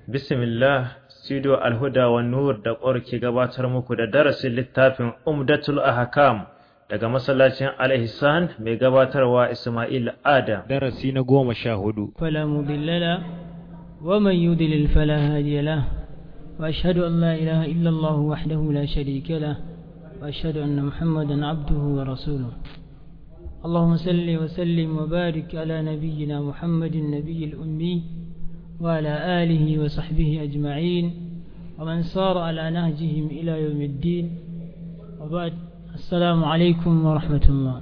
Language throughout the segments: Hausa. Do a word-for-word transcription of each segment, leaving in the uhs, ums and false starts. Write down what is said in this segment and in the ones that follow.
Bismillah, Studio Alhuda wa Nur da ƙwar ke gabatar muku da darasin littafin Umdatul Ahkam daga masallacin Al-Ihsan mai gabatarwa Ismail Adam. Darasi na goma sha hudu. Fala mudilla la wa man yudlil fala hadiya la wa ashhadu an la ilaha illa Allah wahdahu la sharika la wa ashhadu anna Muhammadan abduhu wa rasuluhu. اللهم صل وسلم وبارك على نبينا محمد النبي الأمي وعلى آله وصحبه أجمعين ومن صار على نهجهم إلى يوم الدين وبعد السلام عليكم ورحمة الله.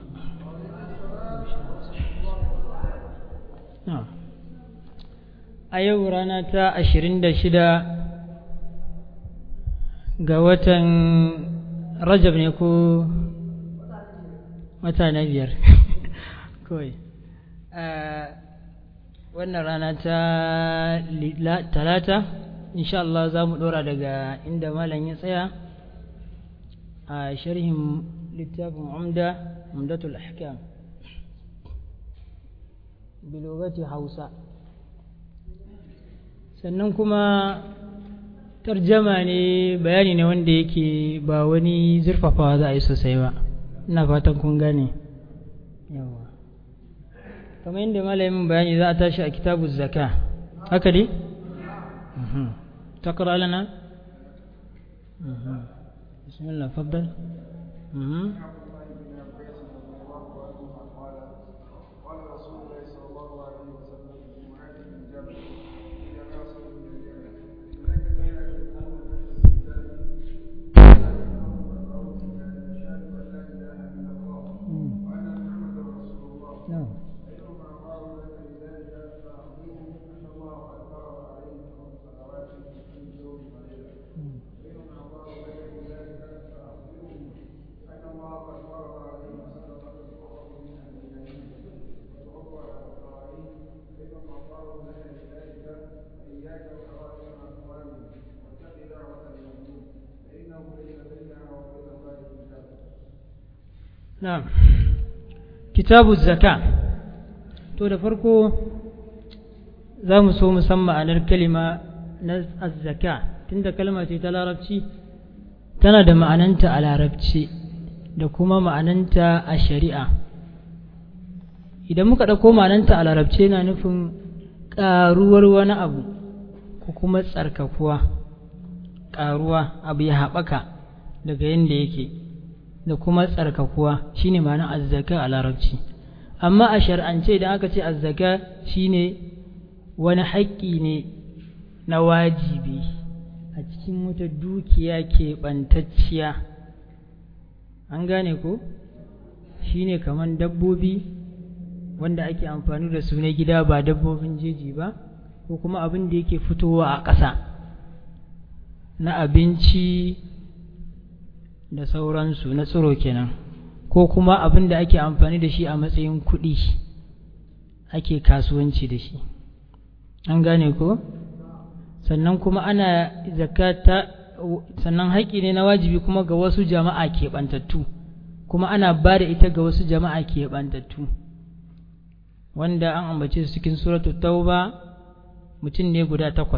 نعم أيو رانا تا أشرين دا شدا قوة رجب نيكو متى نبير كوي wannan rana ta talata insha Allah za mu dora daga inda malam ya tsaya a sharhin littafin umda umdatul ahkam bilogati hausa, sannan kuma tarjama ne bayani ne wanda yake ba wani zurfafawa za a yi sosai ba, ina fatan kun gane. yawa kamar yadda malamin bayani za a tashi a kitabu zaka haka dai takara lana bismillah faddal نعم كتاب الزكاة. to da farko za mu so musamman ma'anar kalima na azzaka, tunda kalma ce ta larabci tana da ma'ananta a larabci da kuma ma'ananta a shari'a. Idan muka ɗauko ma'ananta a larabci na nufin ƙaruwar wani abu ko kuma tsarkakuwa, ƙaruwa abu ya haɓaka daga yadda yake da kuma tsarkakuwa shine ma'anar azzaka a larabci. Amma a shar'ance idan aka ce azzaka shine wani haƙƙi ne na wajibi a cikin wata dukiya keɓantacciya, an gane ko? Shine kamar dabbobi wanda ake amfani da su na gida ba dabbobin jeji ba, ko kuma abin da yake fitowa a ƙasa na abinci da sauransu na tsiro kenan, ko kuma abin da ake amfani da shi a matsayin kuɗi ake kasuwanci da shi, an gane ko? Sannan kuma ana zakata, sannan haƙƙi ne na wajibi kuma ga wasu jama'a keɓantattu, kuma ana ba da ita ga wasu jama'a keɓantattu wanda an ambace su cikin suratu tauba mutum ne guda takwas: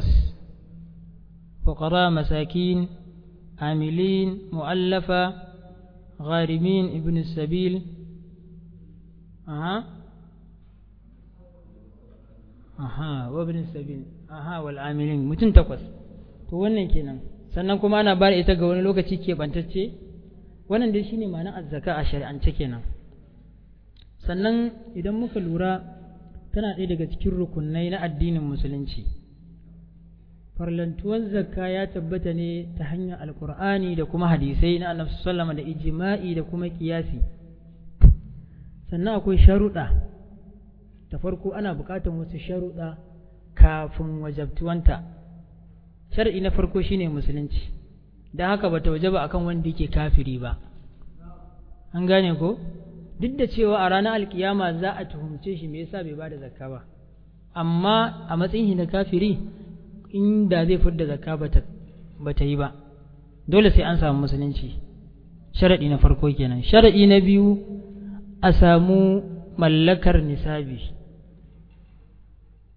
fuqara, masakin, amilin, mu'allafa, gharimin, ibn sabil, aha aha wa ibn sabil, aha wal amilin, mutum takwas. To wannan kenan. Sannan kuma ana bada ita ga wani lokaci keɓantacce. Wannan dai shine ma'anar azzaka a shari'ance kenan. Sannan idan muka lura tana ɗaya daga cikin rukunai na addinin musulunci. Farlantuwar zakka ya tabbata ne ta hanyar alkur'ani da kuma hadisai na annabi sallallahu alaihi wasallam da ijma'i da kuma kiyasi. Sannan akwai sharuɗa. Ta farko ana buƙatar wasu sharuɗa kafin wajabtuwanta. Shar'i na farko shine musulunci, don haka bata wajaba akan wanda yake kafiri ba, an gane ko? Duk da cewa a ranar alkiyama za a tuhumce shi me yasa bai bada zakka ba, amma a matsayin shi na kafiri inda zai fidda zakka bata bata yi ba, dole sai an samu musulunci. Sharadi na farko kenan. Sharadi na biyu a samu mallakar nisabi.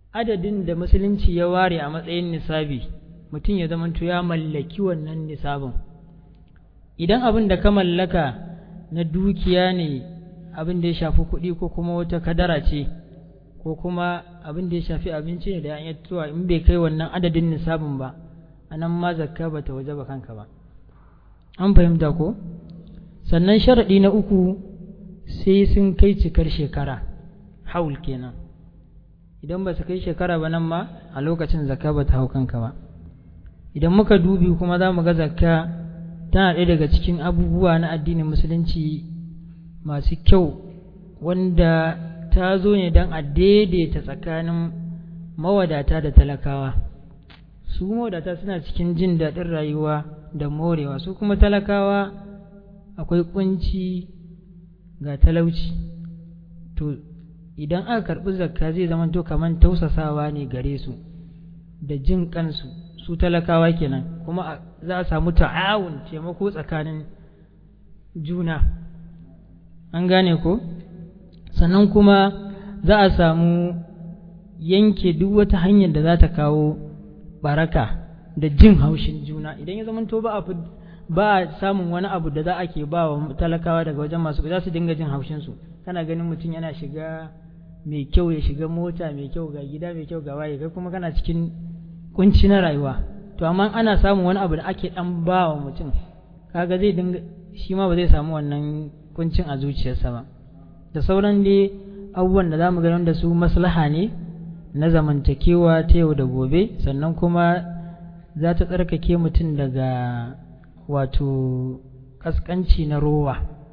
adadin da musulunci ya ware a matsayin nisabi mutum ya zamanto ya mallaki wannan nisabin. Idan abin da ka mallaka na dukiya ne, abin da ya shafi kuɗi ko kuma wata kadara ce ko kuma abin da ya shafi abinci ne da ya tuwa, in bai kai wannan adadin nisabin ba, a nan ma zakka ba ta waje ba kanka ba. An fahimta ko? Sannan sharaɗi na uku, sai sun kai cikar shekara, haul kenan. Idan ba su kai shekara ba nan ma a lokacin zakka ba ta hau kanka ba. Idan muka dubi kuma za mu ga zakka tana ɗaya daga cikin abubuwa na addinin musulunci masu kyau, wanda ta zo ne don a daidaita tsakanin mawadata da talakawa. Su mawadata suna cikin jin daɗin rayuwa da morewa, su kuma talakawa akwai kunci ga talauci. To idan aka karɓi zakka zai zama to kamar tausasawa ne gare su da jin kansu su talakawa kenan, kuma za a samu ta'awun, taimako tsakanin juna. An gane ko? Sannan kuma za a samu yanke duk wata hanyar da za ta kawo baraka da jin haushin juna. Idan ya zama to ba a ba a samun wani abu da za a ke ba wa talakawa daga wajen masu, za su dinga jin haushinsu. Kana ganin mutum yana shiga mai kyau, ya shiga mota mai kyau, ga gida mai kyau, ga waye, kai kuma kana cikin kunci na rayuwa. To amma ana samun wani abu da ake dan ba wa mutum, kaga zai dinga shi ma ba zai samu wannan kuncin a zuciyarsa ba. Da sauran dai abubuwan da zamu ga da su maslaha ne na zamantakewa ta yau da gobe, sannan kuma za ta tsarkake mutum daga wato kaskanci na rowa.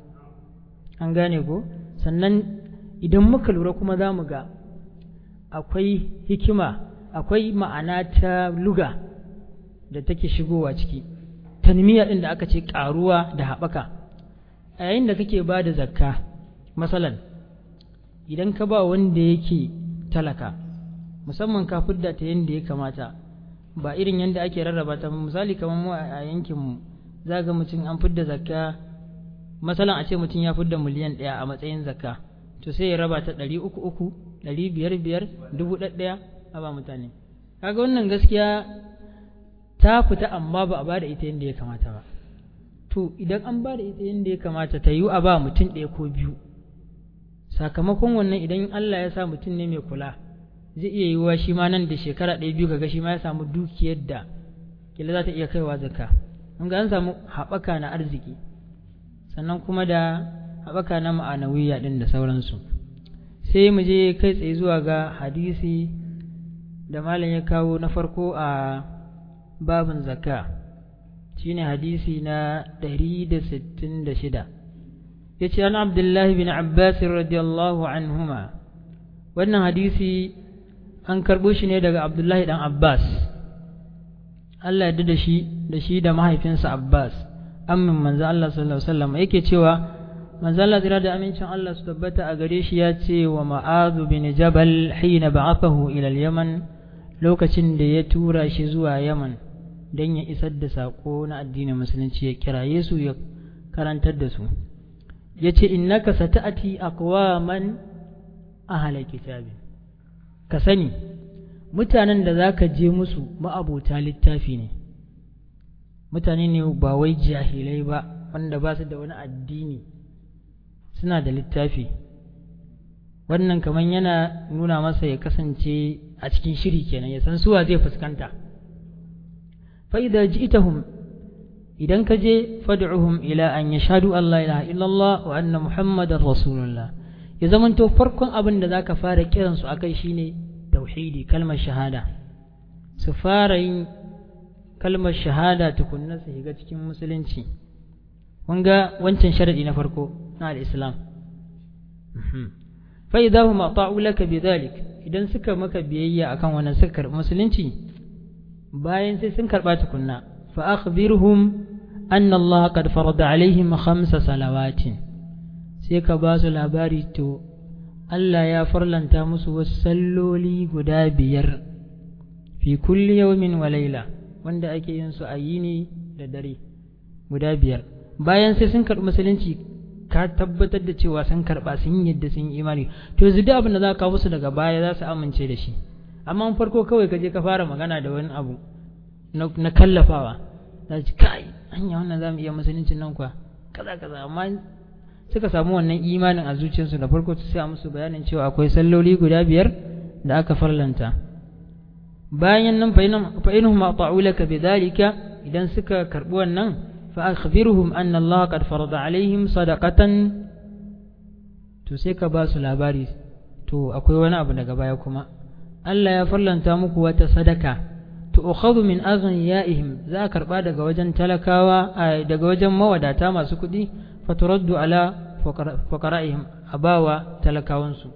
An gane ko? Sannan idan muka lura kuma za mu ga akwai hikima, akwai ma'ana ta luga da take shigowa ciki, tanmiya ɗin da aka ce ƙaruwa da haɓaka. A yayin da kake ba da zakka, masalan idan ka ba wanda yake talaka, musamman ka fidda ta yadda ya kamata, ba irin yadda ake rarraba ta. Misali kamar mu a yankinmu za ga mutum an fidda zakka, masalan a ce mutum ya fidda miliyan ɗaya a matsayin zakka, to sai ya raba ta ɗari uku uku, ɗari biyar biyar, dubu ɗaya a ba mutane. Kaga wannan gaskiya ta fita, amma ba a ba da ita yadda ya kamata ba. To idan an ba da ita yadda ya kamata, ta yiwu a ba mutum ɗaya ko biyu. Sakamakon wannan, idan Allah ya sa mutum ne mai kula, zai iya yiwuwa shi ma nan da shekara ɗaya biyu kaga shi ma ya samu dukiyar da kila za ta iya kaiwa zakka. An ga an samu haɓaka na arziki, sannan kuma da haɓaka na ma'anawiya ɗin da sauransu. Sai mu je kai tsaye zuwa ga hadisi da malam ya kawo na farko a babin zakka, shine hadisi na ɗari da sittin da shida. Ya ce, an Abdullahi bin Abbas radiyallahu anhuma. Wannan hadisi an karɓo shi ne daga Abdullahi ɗan Abbas, Allah ya da shi da shi da mahaifinsa Abbas, ammin manzo Allah sallallahu alaihi wasallam. Yake cewa manzo Allah tsira da amincin Allah su tabbata a gare shi ya ce wa Mu'adh bin Jabal hina ba'athahu ila al-Yaman, lokacin da ya tura shi zuwa Yaman don ya isar da sako na addinin musulunci, ya kiraye su, ya karantar da su. Ya ce, innaka sata'ati aqwaman ahla kitabi, ka sani mutanen da zaka je musu ma'abota littafi ne, mutane ne ba wai jahilai ba, wanda ba su da wani addini, suna da littafi. Wannan kamar yana nuna masa ya kasance a cikin shiri kenan, ya san suwa zai fuskanta. fa idza ji'tahum, idan ka je, fad'uhum ila an yashhadu an la ilaha illallah wa anna muhammadar rasulullah. Ya zamanto farkon abin da zaka fara kiransu akai shine tauhidi, kalmar shahada. Su fara yin kalmar shahada tukunna su shiga cikin musulunci. Kun ga wancan sharadi na farko na al-islam. fa idza hum ata'u laka bidhalik, idan suka maka biyayya akan wannan suka karɓi musulunci, bayan sai sun karɓa tukunna, fa akhbirhum anna Allah qad farada alaihim khamsa salawatin, sai ka ba su labari to Allah ya farlanta musu wasu salloli guda biyar, fi kulli yawmin wa layla, wanda ake yin su a yini da dare, guda biyar. Bayan sai sun karɓi musulunci, ka tabbatar da cewa sun karɓa, sun yadda sun yi imani, to yanzu duk abin da za ka kawo musu daga baya za su amince da shi. amma farko kawai ka je ka fara magana da wani abu na kallafawa za ci kai hanya wannan za mu iya musuluncin nan kuwa kaza kaza amma suka samu wannan imanin a zuciyarsu da farko sai a musu bayanin cewa akwai salloli guda biyar da aka farlanta bayan nan fa inhum ata'u laka bidhalika idan suka karbi wannan fa akhbirhum anna Allah qad farada alaihim sadaqatan to sai ka ba su labari to akwai wani abu daga baya kuma Allah ya farlanta muku wata sadaka tu'khadhu min aghniyaihim za a karba daga wajen talakawa daga wajen mawadata masu kuɗi faturaddu ala fuqara'ihim abawa talakawansu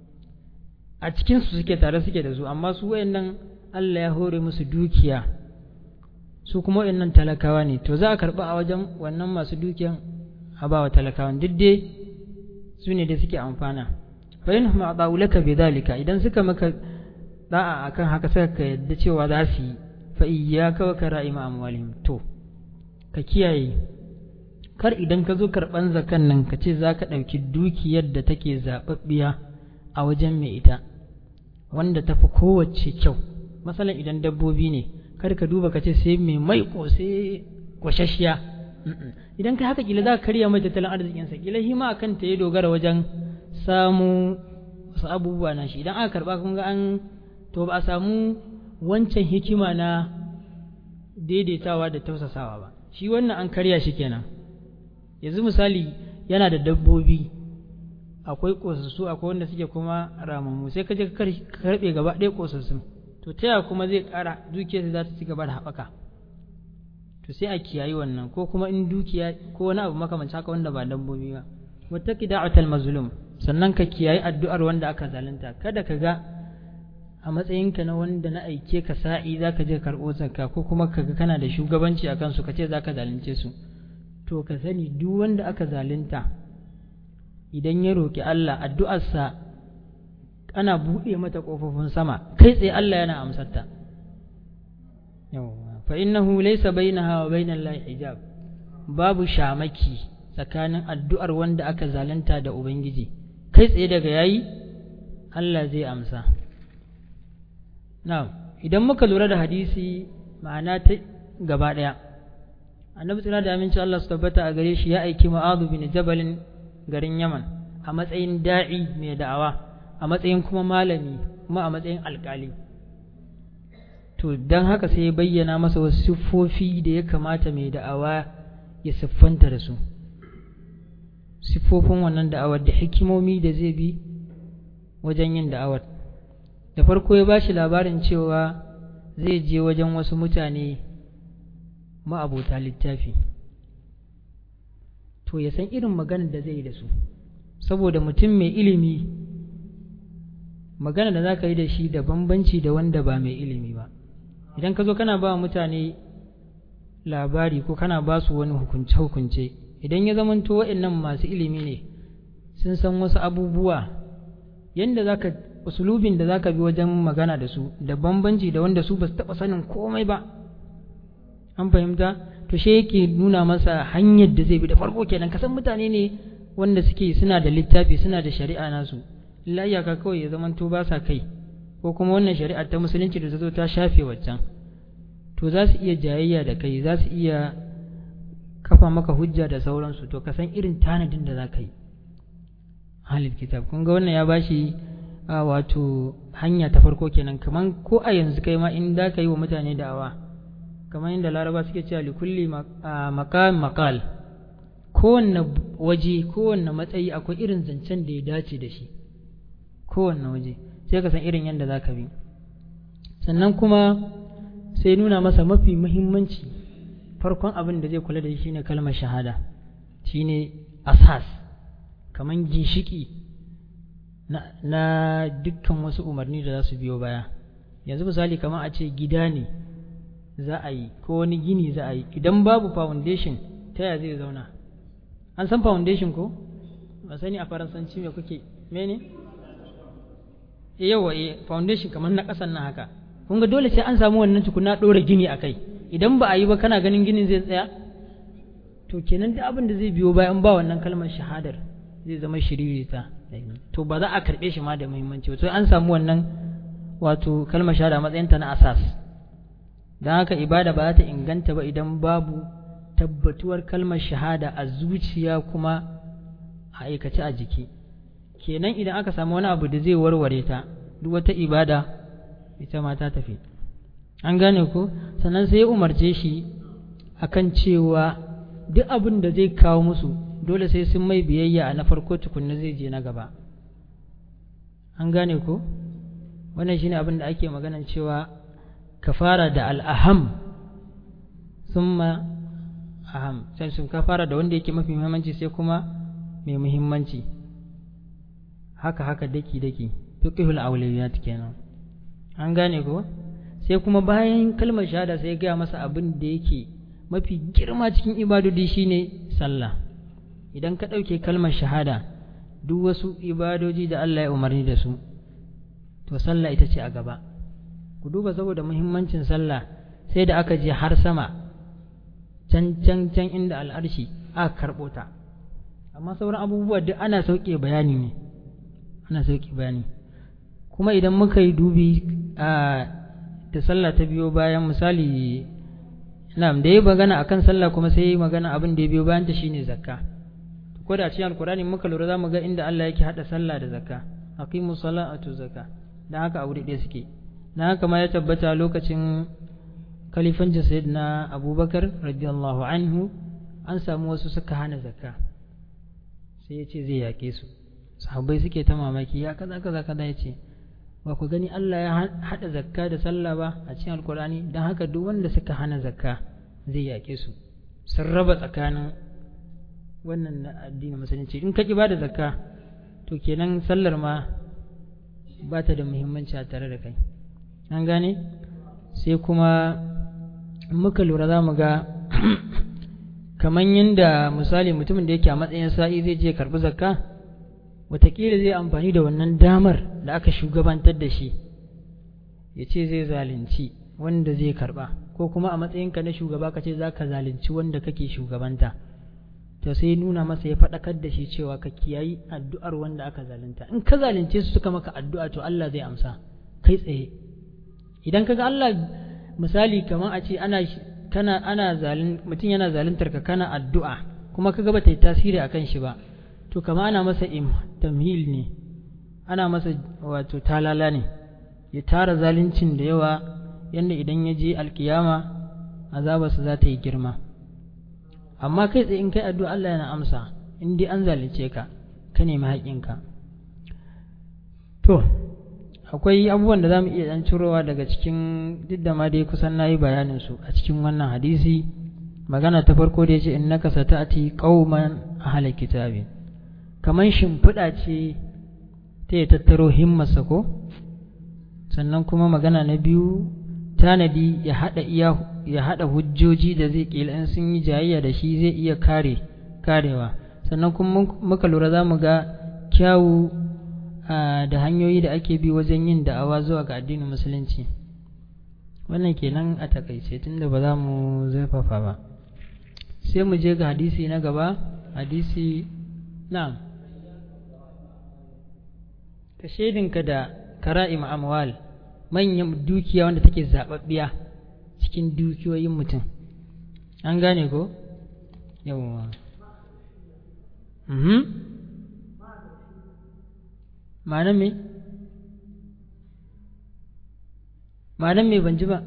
a cikin su suke tare suke da su amma su wayannan Allah ya hore musu dukiya su kuma wayannan talakawa ne to za a karba a wajen wannan masu dukiyan abawa talakawan didde su ne da suke amfana fa in hum a'da'u laka bidhalika idan suka maka da'a akan haka sai ka yadda cewa za su yi fa iyyaka wa kara'ima amwalihim to ka kiyaye kar idan ka zo karban zakan nan ka ce za ka ɗauki dukiyar da take zaɓaɓɓiya a wajen mai ita wanda ta fi kowace kyau masalan idan dabbobi ne kar ka duba ka ce sai mai maiko sai kwashashiya idan ka haka kila za ka karya mai tattalin arzikinsa kila hima akan ta ya dogara wajen samu wasu abubuwa na shi idan aka karba kun ga an to ba a samu wancan hikima na daidaitawa da tausasawa ba shi wannan an karya shi kenan yanzu misali yana da dabbobi akwai kosassu akwai wanda suke kuma ramammu sai ka je ka karbe gaba ɗaya kosassun to ta yaya kuma zai ƙara dukiyarsa za ta ci gaba da haɓaka to sai a kiyayi wannan ko kuma in dukiya ko wani abu makamancin haka wanda ba dabbobi ba wattaqi da'atal mazlum sannan ka kiyayi addu'ar wanda aka zalunta kada ka ga a matsayinka na wanda na aike ka sa'i zaka je karɓo zakka ko kuma kaga kana da shugabanci akan su kace zaka zalunce su to ka sani duk wanda aka zalunta idan ya roki Allah addu'arsa ana buɗe mata ƙofofin sama kai tsaye Allah yana amsarta yawa fa innahu laysa bainaha wa bainal lahi hijab babu shamaki tsakanin addu'ar wanda aka zalunta da ubangiji kai tsaye daga yayi Allah zai amsa na'am idan muka lura da hadisi ma'ana ta gaba daya annabi tsira da aminci Allah su tabbata a gare shi ya aiki Mu'adh bin Jabal garin Yaman a matsayin da'i mai da'awa a matsayin kuma malami kuma a matsayin alƙali to dan haka sai ya bayyana masa wasu siffofi da ya kamata mai da'awa ya siffanta da su siffofin wannan da'awar da hikimomi da zai bi wajen yin da'awar da farko ya bashi labarin cewa zai je wajen wasu mutane ma'abota littafi to ya san irin maganar da zai yi da su saboda mutum mai ilimi magana da za ka yi da shi da bambanci da wanda ba mai ilimi ba idan ka zo kana ba mutane labari ko kana ba su wani hukunce-hukunce idan ya zamanto waɗannan masu ilimi ne sun san wasu abubuwa yadda za ka usulubin da za ka bi wajen magana da su da bambanci da wanda su ba su taɓa sanin komai ba an fahimta to shi yake nuna masa hanyar da zai bi da farko kenan kasan mutane ne wanda suke suna da littafi suna da shari'a nasu layaka kawai ya zamanto ba sa kai ko kuma wannan shari'ar ta musulunci da ta zo ta shafe waccan to za su iya jayayya da kai za su iya kafa maka hujja da sauransu to ka san irin tanadin da za ka yi halil kitab kun ga wannan ya bashi a wato hanya ta farko kenan kaman ko a yanzu kai ma in da ka yi wa mutane da'awa kamar yadda laraba suke cewa likulli maqam maqal kowanne waje kowanne matsayi akwai irin zancen da ya dace da shi kowanne waje sai ka san irin yadda za ka bi sannan kuma sai nuna masa mafi muhimmanci farkon abin da zai kula da shi shine kalmar shahada shine asas kamar ginshiki na, na dukkan wasu umarni da za su biyo baya yanzu misali kamar a ce gida ne za a yi ko wani gini za a yi idan babu foundation ta yaya zai zauna an san foundation ko ba sani a faransanci me kuke mene e yawa e foundation kamar na ƙasan nan haka kun ga dole sai an samu wannan tukuna ɗora gini a kai idan ba a yi ba kana ganin ginin zai tsaya to kenan da abin da zai biyo bayan ba wannan kalmar shahadar zai zama shiririta to ba za a karɓe shi ma da muhimmanci ba to an samu wannan wato kalmar shahada matsayinta na asas. don haka ibada ba za ta inganta ba idan babu tabbatuwar kalmar shahada a zuciya kuma a aikace a jiki. kenan idan aka samu wani abu da zai warware ta, duk wata ibada ita ma ta tafi. an gane ko? sannan sai ya umarce shi akan cewa duk abin da zai kawo musu dole sai sun mai biyayya a na farko tukunna zai je na gaba. an gane ko? wannan shine abin da ake maganan cewa ka fara da al'aham summa aham, sai sun ka fara da wanda yake mafi muhimmanci sai kuma mai muhimmanci, haka haka daki daki, fiqhul awliyat kenan. an gane ko? sai kuma bayan kalmar shahada sai ya gaya masa abin da yake mafi girma cikin ibadodi shine sallah. idan ka ɗauke kalmar shahada duk wasu ibadoji da Allah ya umarni da su, to sallah ita ce a gaba. ku duba saboda muhimmancin sallah sai da aka je har sama can can can inda al'arshi aka karɓo ta, amma sauran abubuwa duk ana sauke bayani ne, ana sauke bayani. kuma idan muka yi dubi a da sallah ta biyo bayan, misali na'am da ya magana akan sallah kuma sai ya magana abin da ya biyo bayan ta shine zakka. ko da cikin alkurani muka lura zamu ga inda Allah yake hada sallah da zakka, aqimus salatu zakka, dan haka a wuri ɗaya suke. dan haka ma ya tabbata lokacin khalifancin sayyidina Abubakar radiyallahu anhu an samu wasu suka hana zakka, sai ya ce zai yake su. sahabbai suke ta mamaki, ya kaza kaza kaza ya ce ba ku gani Allah ya hada zakka da sallah ba a cikin alkurani, dan haka duk wanda suka hana zakka zai yake su. sun raba tsakanin wannan na addinin musulunci. in ka ki ba da zakka to kenan sallar ma ba ta da muhimmanci a tare da kai. an gane? sai kuma muka lura za mu ga kamar yadda misali mutumin da yake a matsayin sa'i zai je karɓi zakka, wataƙila zai amfani da wannan damar da aka shugabantar da shi ya ce zai zalunci wanda zai karɓa, ko kuma a matsayinka na shugaba ka ce za ka zalunci wanda kake shugabanta. to sai nuna masa, ya faɗakar da shi cewa ka kiyayi addu'ar wanda aka zalunta. in ka zalunce su suka maka addu'a to Allah zai amsa kai tsaye. idan kaga Allah misali kamar a ce ana kana ana zalun mutum yana zaluntar ka kana addu'a kuma kaga bata yi tasiri akan shi ba, to kama ana masa im tamhil ne, ana masa wato talala ne, ya tara zaluncin da yawa yanda idan ya je alkiyama azabarsa za ta yi girma. amma kai tsaye in kai addu'a Allah yana amsa in dai an zalunce ka ka nemi haƙinka. to akwai abubuwan da zamu iya dan cirowa daga cikin, duk da ma dai kusan nayi bayanin su a cikin wannan hadisi. magana ta farko da yace innaka sata'ati qauman ahla kitabi, kaman shimfiɗa ce ta ya tattaro himmarsa ko. sannan kuma magana na biyu, tanadi ya hada iya ya hada hujjoji da zai kila in sun yi jayayya da shi zai iya kare karewa. sannan kuma muka lura za mu ga kyawu da hanyoyi da ake bi wajen yin da'awa zuwa ga addinin musulunci. wannan kenan a takaice tunda ba za mu zurfafa ba. sai mu je ga hadisi na gaba. hadisi na'am, ka shaidinka da kara'im amwal, manyan dukiya wanda take zababbiya cikin dukiyoyin mutum. an gane ko? yawwa. mhm ma'anar me? ma'anar me ban ji ba?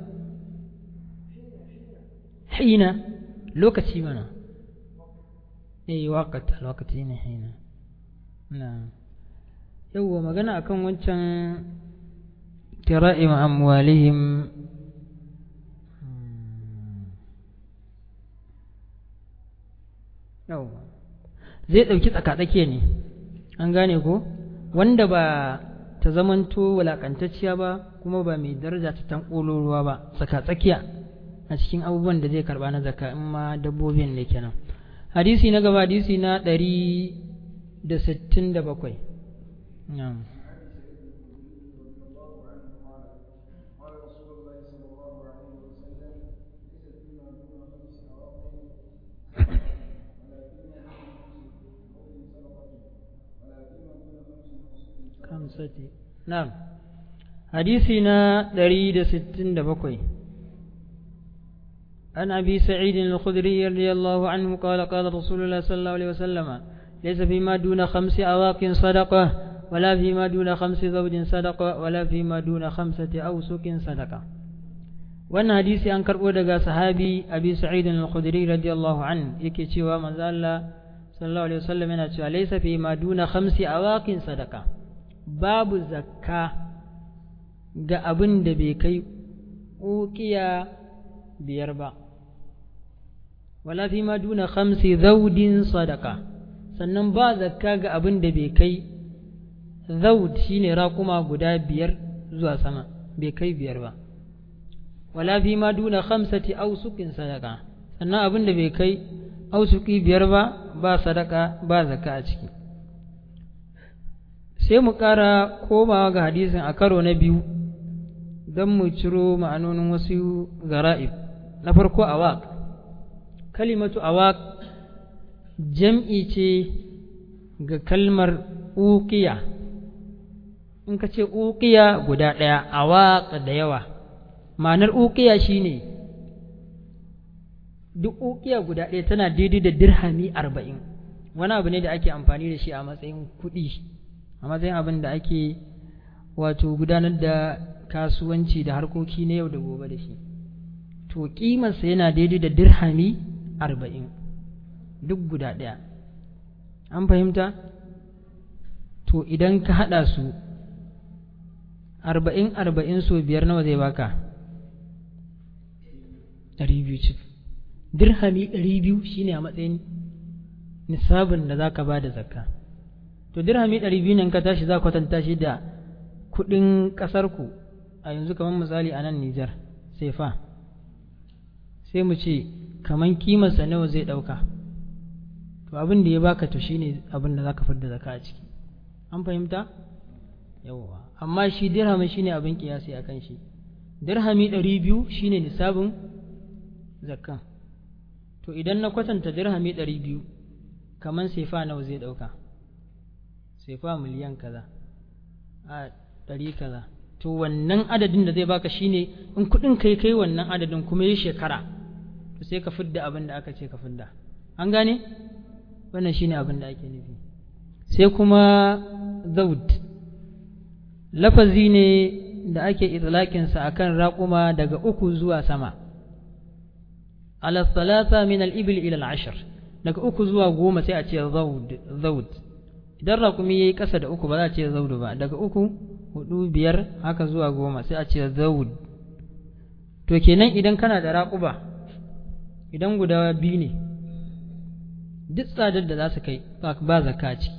hina, lokaci mana. eh waqt, lokaci ne hina. na yawwa, magana akan wancan kira'im amwalihim. yawwa, zai ɗauki tsakatsakiya ne. an gane ko? wanda ba ta zamanto wulakantacciya ba kuma ba mai daraja ta tanƙolo ruwa ba, tsakatsakiya a cikin abubuwan da zai karba na zakka, in ma dabbobin ne kenan. hadisi na gaba, hadisi na ɗari da sittin da bakwai. na'am. kamsati na'am. حديثنا دريد ستين دبقوي عن أبي سعيد الخدري رضي الله عنه قال قال رسول الله صلى الله عليه وسلم ليس فيما دون خمس أواق صدقة ولا فيما دون خمس زوج صدقة ولا فيما دون خمسة أوسك صدقة. وأن حديث أنكر أودغا صحابي أبي سعيد الخدري رضي الله عنه يكي من الله صلى الله عليه وسلم ليس فيما دون خمس أواق صدقة. باب الزكاة ga abin da bai kai ukiya biyar ba, wala fi ma duna khamsi zaudin sadaka, sannan ba zakka ga abin da bai kai zaud shine raƙuma guda biyar zuwa sama, bai kai biyar ba, wala fi ma duna khamsati ausukin sadaka, sannan abin da bai kai ausuki biyar ba ba sadaka ba zakka a ciki. Sai mu ƙara komawa ga hadisin a karo na biyu don mu ciro ma'anonin wasu gara'ib. Na farko awaq, kalimatu awaq jam'i ce ga kalmar uqiya. In ka ce uqiya guda ɗaya, awaq da yawa. Ma'anar uqiya shine duk uqiya guda ɗaya tana daidai da dirhami arba'in. Wani abu ne da ake amfani da shi a matsayin kuɗi, a matsayin abin da ake wato gudanar da kasuwanci da harkoki na yau da gobe da shi. To kimarsa yana daidai da dirhami arba'in duk guda ɗaya. An fahimta? To idan ka haɗa su arba'in arba'in so biyar nawa zai baka? ɗari biyu cif. Dirhami ɗari biyu shine a matsayin nisabin da za ka ba da zakka. To dirhami ɗari biyu ne ka tashi za ka kwatanta shi da kuɗin ƙasarku a yanzu kamar misali a nan Nijar sai fa sai mu ce kamar kimarsa nawa zai ɗauka, to abin da ya baka to shine abin da zaka fidda zakka a ciki. An fahimta? Yawwa. Amma shi dirhami shine abin kiyasi akan shi. Dirhami ɗari biyu shine nisabin zakka. To idan na kwatanta dirhami ɗari biyu kamar sai fa nawa zai ɗauka? Sai fa miliyan kaza a ɗari kaza. To wannan adadin da zai baka shine in kudin kai kai wannan adadin kuma yi shekara, to sai ka fidda abin da aka ce ka fidda. An gane? Wannan shine abin da ake nufi. Sai kuma zaud, lafazi ne da ake itlaqin sa akan raquma daga uku zuwa sama. Ala thalatha min al-ibil ila al-ashr, daga uku zuwa goma sai a ce zaud zaud. Idan raqumi yayi kasa da uku ba za a ce zaud ba, daga uku hudu biyar haka zuwa goma sai a ce zaud. To kenan idan kana da raƙuba, idan guda biyu ne, duk tsadar da za su kai ba zakka ciki.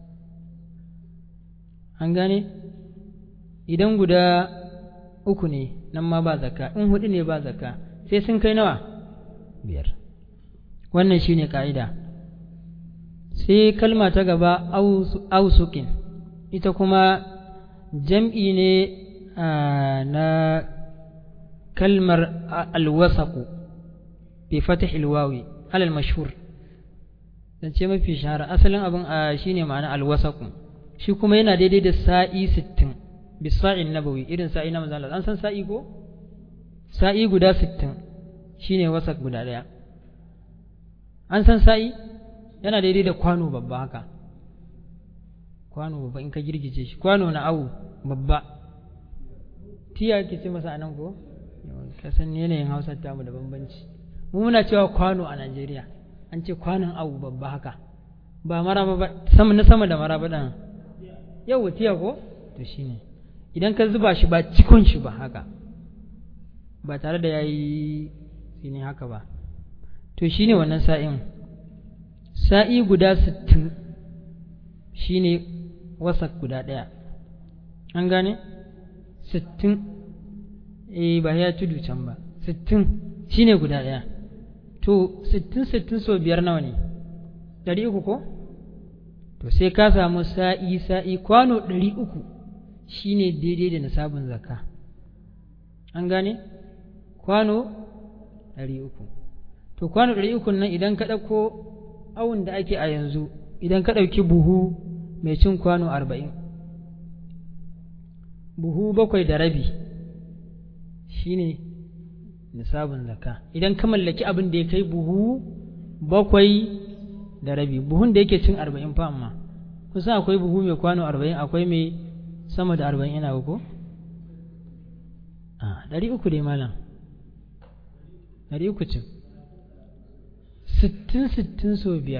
An gane? Idan guda uku ne nan ma ba zakka, in hudu ne ba zakka, sai sun kai nawa? Biyar. Wannan shine ka'ida. Sai kalma ta gaba ausukin, ita kuma jam'i ne na kalmar alwasaku bi fatihil wawi alal mashhur. Zance mafi shahara asalin abin shine ma'ana alwasaku, shi kuma yana daidai da sa'i sittin bisa'in nabawi, irin sa'i na manzon Allah. An san sa'i ko? Sa'i guda sittin shine wasak guda daya. An san sa'i yana daidai da kwano babba haka. Kwano babba in ka girgice shi, kwano na awu babba. Tiya ke ce masa anan ko? Ka san yanayin Hausa ta mu da bambanci. Mu muna cewa kwano a Najeriya, an ce kwanon awu babba haka. Ba maraba ba, sama na sama da maraba dan. Yau tiya ko? To shine. Idan ka zuba shi ba cikon shi ba haka, ba tare da yayi shine haka ba. To shine wannan sa'in. Sa'i guda sittin shine wasak guda ɗaya. An gane? Sittin, eh ba ya tudu can ba, sittin shine guda ɗaya. To sittin sittin so biyar nawa ne? Ɗari uku ko? To sai ka samu sa'i sa'i kwano ɗari uku shine daidai da nisabin zakka. An gane? Kwano ɗari uku. To kwano ɗari uku nan idan ka ɗauko awun da ake a yanzu, idan ka ɗauki buhu mai cin kwano arba'in, buhu bakwai da rabi shine nisabin zakka idan ka mallaki abin da ya kai buhu bakwai da rabi buhun da yake cin arba'in fa amma kusa akwai buhu mai kwano arba'in akwai mai sama da arba'in ina ko a ɗari uku dai malam ɗari uku cin sittin sittin so biyar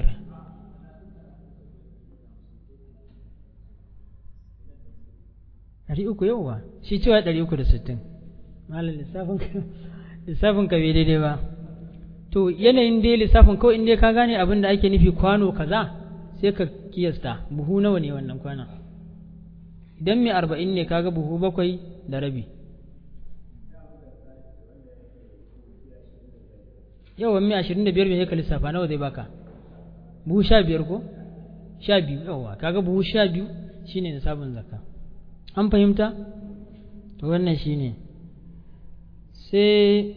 ɗari uku yauwa shi cewa ɗari uku da sittin malam lissafin ka bai daidai ba to yanayin dai lissafin kawai inda ka gane abin da ake nufi kwano kaza sai ka kiyasta buhu nawa ne wannan kwana idan mai arba'in ne kaga buhu bakwai da rabi yawan mai ashirin da biyar mai ka lissafa nawa zai baka buhu sha biyar ko sha biyu yawa kaga buhu sha biyu shine nisabin zakka an fahimta to wannan shine sai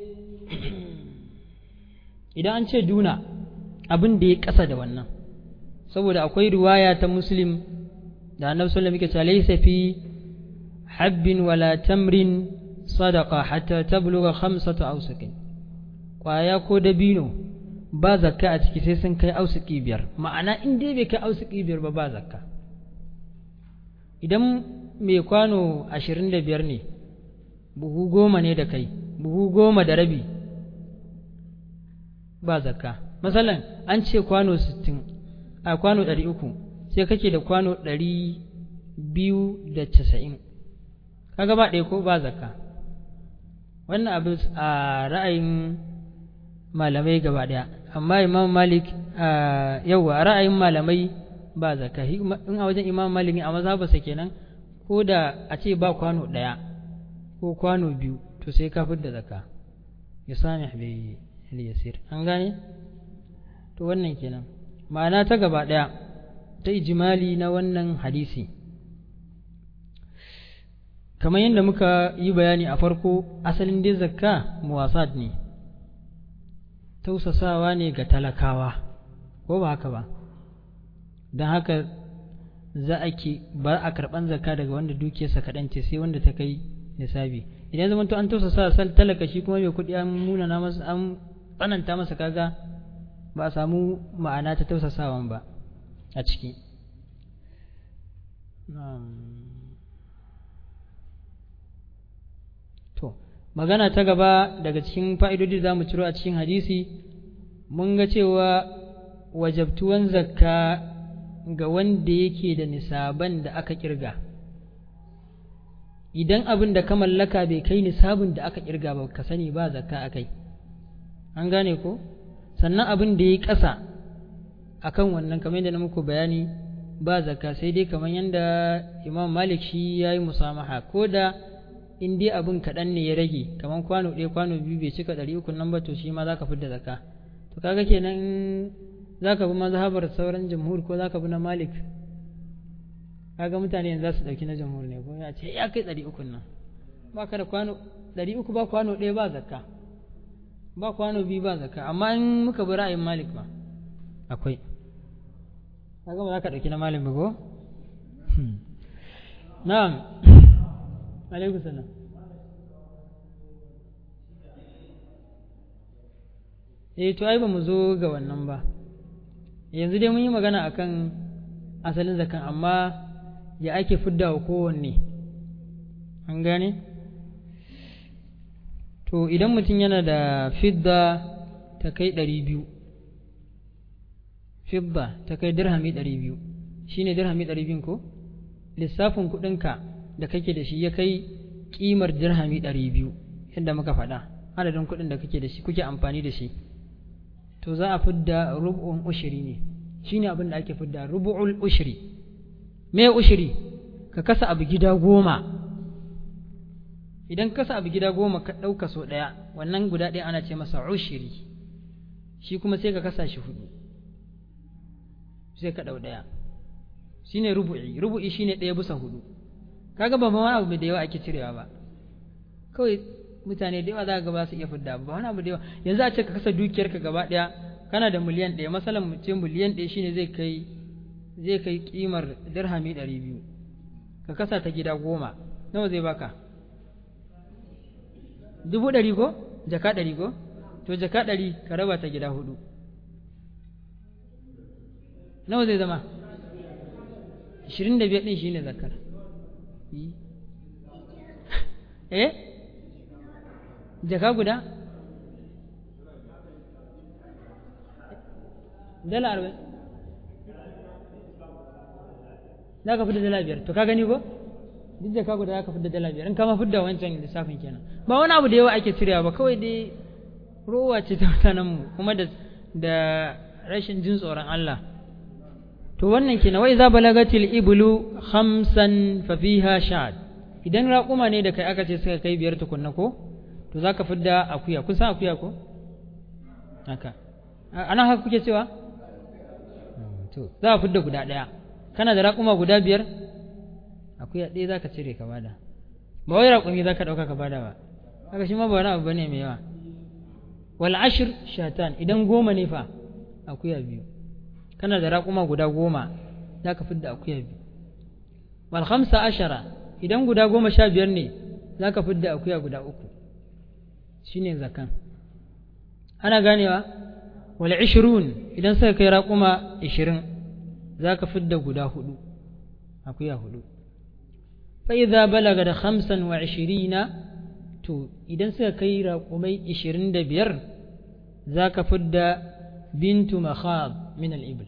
idan an ce duna abin da ya kasa da wannan saboda akwai riwaya ta muslim da annabi sallallahu alaihi wasallam yake cewa laysa fi habbin wala tamrin sadaqa hatta tablugha khamsatu awsaqin kwaya ko dabino ba zakka a ciki sai sun kai ausiki biyar ma'ana in dai bai kai ausiki biyar ba ba zakka idan mai kwano ashirin da biyar ne buhu goma ne da kai buhu goma da rabi ba zakka masalan an ce kwano sittin a kwano ɗari uku sai kake da kwano ɗari biyu da casa'in kaga ba ɗaya ko ba zakka wannan abu a ra'ayin malamai gaba ɗaya amma imam malik yawa a ra'ayin malamai ba zakka in a wajen imam malik a mazhabarsa kenan ko da a ce ba kwano ɗaya ko kwano biyu to sai ka fidda zakka ya sami bai yasir an gane to wannan kenan ma'ana ta gaba ɗaya ta ijimali na wannan hadisi kamar yadda muka yi bayani a farko asalin dai zakka muwasat ne tausasawa ne ga talakawa ko ba haka ba don haka za a ke ba a karɓan zakka daga wanda dukiyarsa kaɗan ce sai wanda ta kai nisabi idan zama to an tausasa sal talaka shi kuma mai kuɗi an munana masa an tsananta masa kaga ba a samu ma'ana ta tausasawan ba a ciki to magana ta gaba daga cikin fa'idodi za mu ciro a cikin hadisi mun ga cewa wajabtuwan zakka ga wanda yake da nisaban da aka kirga idan abin da ka mallaka bai kai nisabin da aka kirga ba ka sani ba zakka akai an gane ko sannan abin da ya ƙasa akan wannan kamar yadda na muku bayani ba zakka sai dai kamar yadda imam malik shi ya yi musamaha ko da in dai abin kaɗan ne ya rage kamar kwano ɗaya kwano biyu bai cika ɗari uku nan ba to shi ma za ka fidda zakka to kaga kenan za ka bi mazhabar sauran jamhur ko za ka bi na malik kaga mutane yanzu za su ɗauki na jamhur ne ko ya ce ya kai ɗari uku nan ba ka da kwano ɗari uku ba kwano ɗaya ba zakka ba kwano biyu ba zakka amma in muka bi ra'ayin malik ba akwai kaga ba za ka ɗauki na malik ba ko na'am alaikum salam eh to ai ba mu zo ga wannan ba yanzu dai mun yi magana akan asalin zakan amma ya ake fidda wa kowanne an gane to idan mutum yana da fidda ta kai ɗari biyu fidda ta kai dirhami ɗari biyu shi ne dirhami ɗari biyu ko lissafin kuɗinka da kake da shi ya kai ƙimar dirhami ɗari biyu yadda muka faɗa adadin kuɗin da kake da shi kuke amfani da shi to za a fidda rubu'un ushiri ne shi ne abin da ake fidda rubu'ul ushiri me ushiri ka kasa abu gida goma idan kasa abu gida goma ka ɗauka so ɗaya wannan guda ɗaya ana ce masa ushiri shi kuma sai ka kasa shi hudu sai ka ɗau ɗaya shi ne rubu'i rubu'i shi ne ɗaya bisa hudu kaga ba wani abu da yawa ake cirewa ba kawai mutane da yawa za ka ba su iya fidda ba wani abu da yawa yanzu a ce ka kasa dukiyarka gaba ɗaya kana da miliyan ɗaya masalan mu ce miliyan ɗaya shine zai kai zai kai kimar dirhami ɗari biyu ka kasa ta gida goma nawa zai baka dubu ɗari ko jaka ɗari ko to jaka ɗari ka raba ta gida hudu nawa zai zama ashirin da biyar ɗin shi ne zakar eh jaka guda dala arba'in za ka fidda dala biyar to ka gani ko duk jaka guda za ka fidda dala biyar in kama fidda wancan lissafin kenan ba wani abu da yawa ake cirewa ba kawai dai rowa ce ta mutanenmu kuma da da rashin jin tsoron Allah to wannan kenan wai za balagatil iblu khamsan fa fiha shad idan raquma ne da kai aka ce suka kai biyar tukunna ko to zaka fidda akuya kun san akuya ko haka ana haka kuke cewa to za ka fidda guda daya kana da raquma guda biyar akuya ɗaya zaka cire ka bada ba wai raqumi zaka dauka ka bada ba haka shi ma ba wani abu bane mai yawa wal ashr shatan idan goma ne fa akuya biyu kana da raƙuma guda goma za ka fidda akuya biyu wal khamsa ashara idan guda goma sha biyar ne za ka fidda akuya guda uku shine zakan ana ganewa wal ishrun idan suka kai raƙuma ishirin za ka fidda guda hudu akuya hudu fa idza balaga da khamsan wa ishirina to idan suka kai raƙumai ishirin da biyar za ka fidda bintu makhab min al-ibl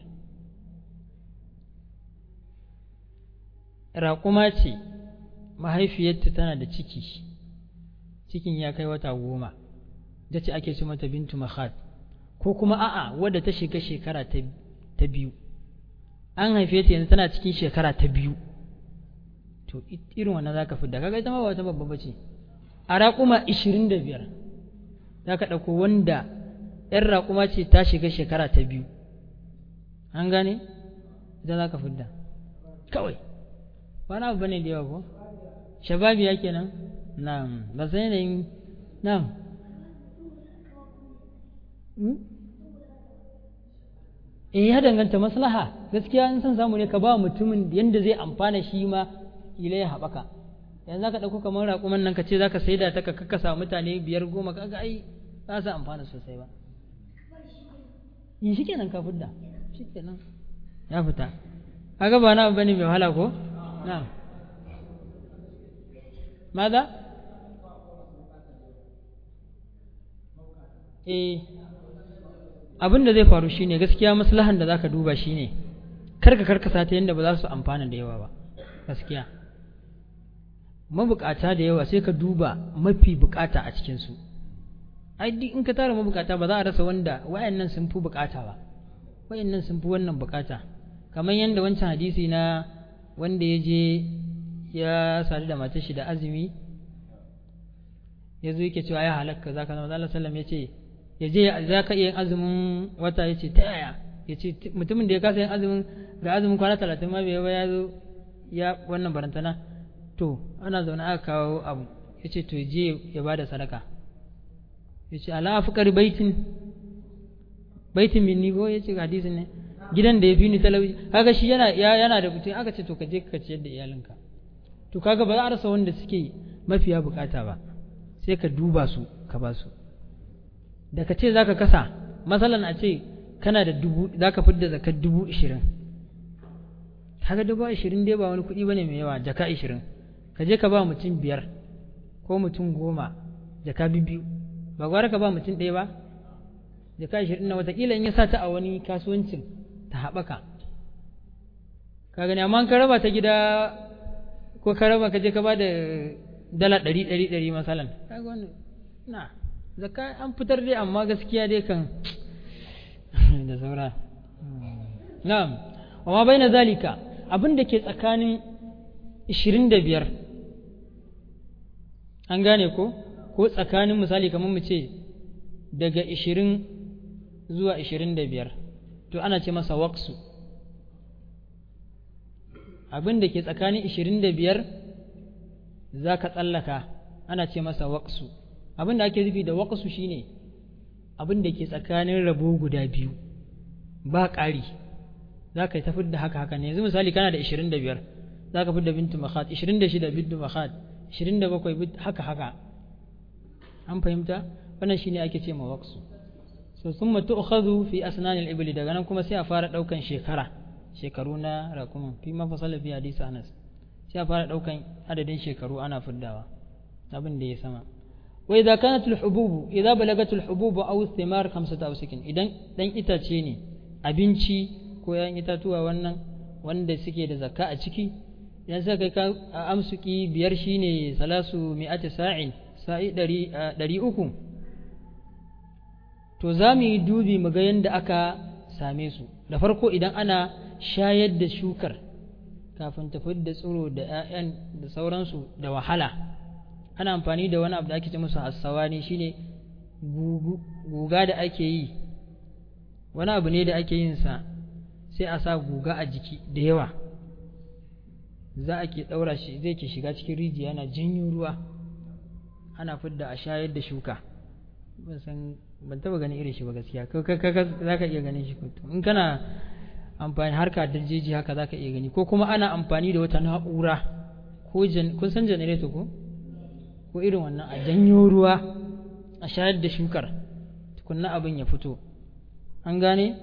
raƙuma ce mahaifiyarta tana da ciki cikin ya kai wata goma da ce ake ce mata bintu makhab ko kuma a'a wadda ta shiga shekara ta biyu an haife ta yanzu tana cikin shekara ta biyu to irin wannan zaka fidda kaga ita ma ba ta babba bace a raƙuma ishirin da biyar zaka ɗauko wanda ‘yan raƙuma ce ta shiga shekara ta biyu an gane idan za ka fidda kawai wani abu bane da yawa ko shababi ya kenan na'am ba sai yanayin na'am eh ya danganta maslaha gaskiya in san samu ne ka ba mutumin yanda zai amfana shi ma ila ya haɓaka yanzu za ka ɗauko kamar raƙuman nan ka ce za ka saida ta ka kakkasa mutane biyar goma kaga ai za su amfana sosai ba yi shi kenan ka fidda shi kenan ya fita kaga ba na bane mai wahala ko na'am maza eh abin da zai faru shine gaskiya maslahan da zaka duba shine karka karkasa ta yanda ba za su amfana da yawa ba gaskiya mabukata da yawa sai ka duba mafi bukata a cikin su ai duk in ka tara mabukata ba za a rasa wanda wayannan sun fi bukata ba wayannan sun fi wannan bukata kamar yanda wancan hadisi na wanda ya je ya sadu da matar shi da azumi ya zo yake cewa ya halakka zaka zama Allah sallam ya ce ya je za ka iya yin azumin wata ya ce ta yaya ya ce mutumin da ya kasa yin azumin ga azumin kwana talatin ma bai ba ya zo ya wannan barantana to ana zaune aka kawo abu ya ce to je ya ba da sadaka ya ce ala afukar baitin baitin minni ko ya ce hadisin ne gidan da ya fi ni talauci kaga shi yana yana da mutum aka ce to ka je ka ciyar da iyalinka to kaga ba za a rasa wanda suke mafiya bukata ba sai ka duba su ka ba su da ka ce za ka kasa masalan a ce kana da dubu za ka fidda zakar dubu ishirin kaga dubu ishirin dai ba wani kuɗi bane mai yawa jaka ishirin ka je ka ba mutum biyar ko mutum goma jaka biyu ba gwara ka ba mutum ɗaya ba jaka ishirin na watakila in ya sa ta a wani kasuwancin ta haɓaka ka gani amma ka raba ta gida ko ka raba ka je ka ba da dala ɗari ɗari ɗari masalan kaga wannan na zakka an fitar dai amma gaskiya dai kan da saura na'am amma bai na zalika abin da ke tsakanin ishirin da biyar an gane ko ko tsakanin misali kamar mu ce daga ishirin zuwa ishirin da biyar to ana ce masa waqsu abin da ke tsakanin ishirin da biyar za ka tsallaka ana ce masa waqsu abin da ake nufi da waqsu shine abin da ke tsakanin rabo guda biyu ba ƙari za ka yi tafi da haka haka ne yanzu misali kana da ishirin da biyar za ka fi da bintu makhad ishirin da shida bintu makhad ashirin da bakwai haka haka an fahimta wannan shine ake ce ma waqsu so thumma tu'khadhu fi asnan al-ibli daga nan kuma sai a fara daukan shekara shekaru na rakumin fi ma fasala fi hadisi Anas sai a fara daukan adadin shekaru ana fiddawa abin da ya sama wa idza kanat al-hubub idza balagat al-hubub aw thimar khamsata aw sikin idan dan itace ne abinci ko yan itatuwa wannan wanda suke da zakka a ciki idan sai kai amsuki biyar shine salasu mi'ati sa'in sa'i ɗari uku to za mu yi dubi mu ga yadda aka same su da farko idan ana shayar da shukar kafin tafi da tsiro da 'ya'yan da sauransu da wahala ana amfani da wani abu da ake ce musu hassawani shine guga da ake yi wani abu ne da ake yin sa sai a sa guga a jiki da yawa za a ke ɗaura shi zai ke shiga cikin rijiya yana janyo ruwa ana fidda a shayar da shuka ban san ban taba ganin irin shi ba gaskiya za ka iya ganin shi in kana amfani harka darjeji haka za ka iya gani ko kuma ana amfani da wata na'ura ko kun san janareto ko ko irin wannan a janyo ruwa a shayar da shukar tukunna abin ya fito an gane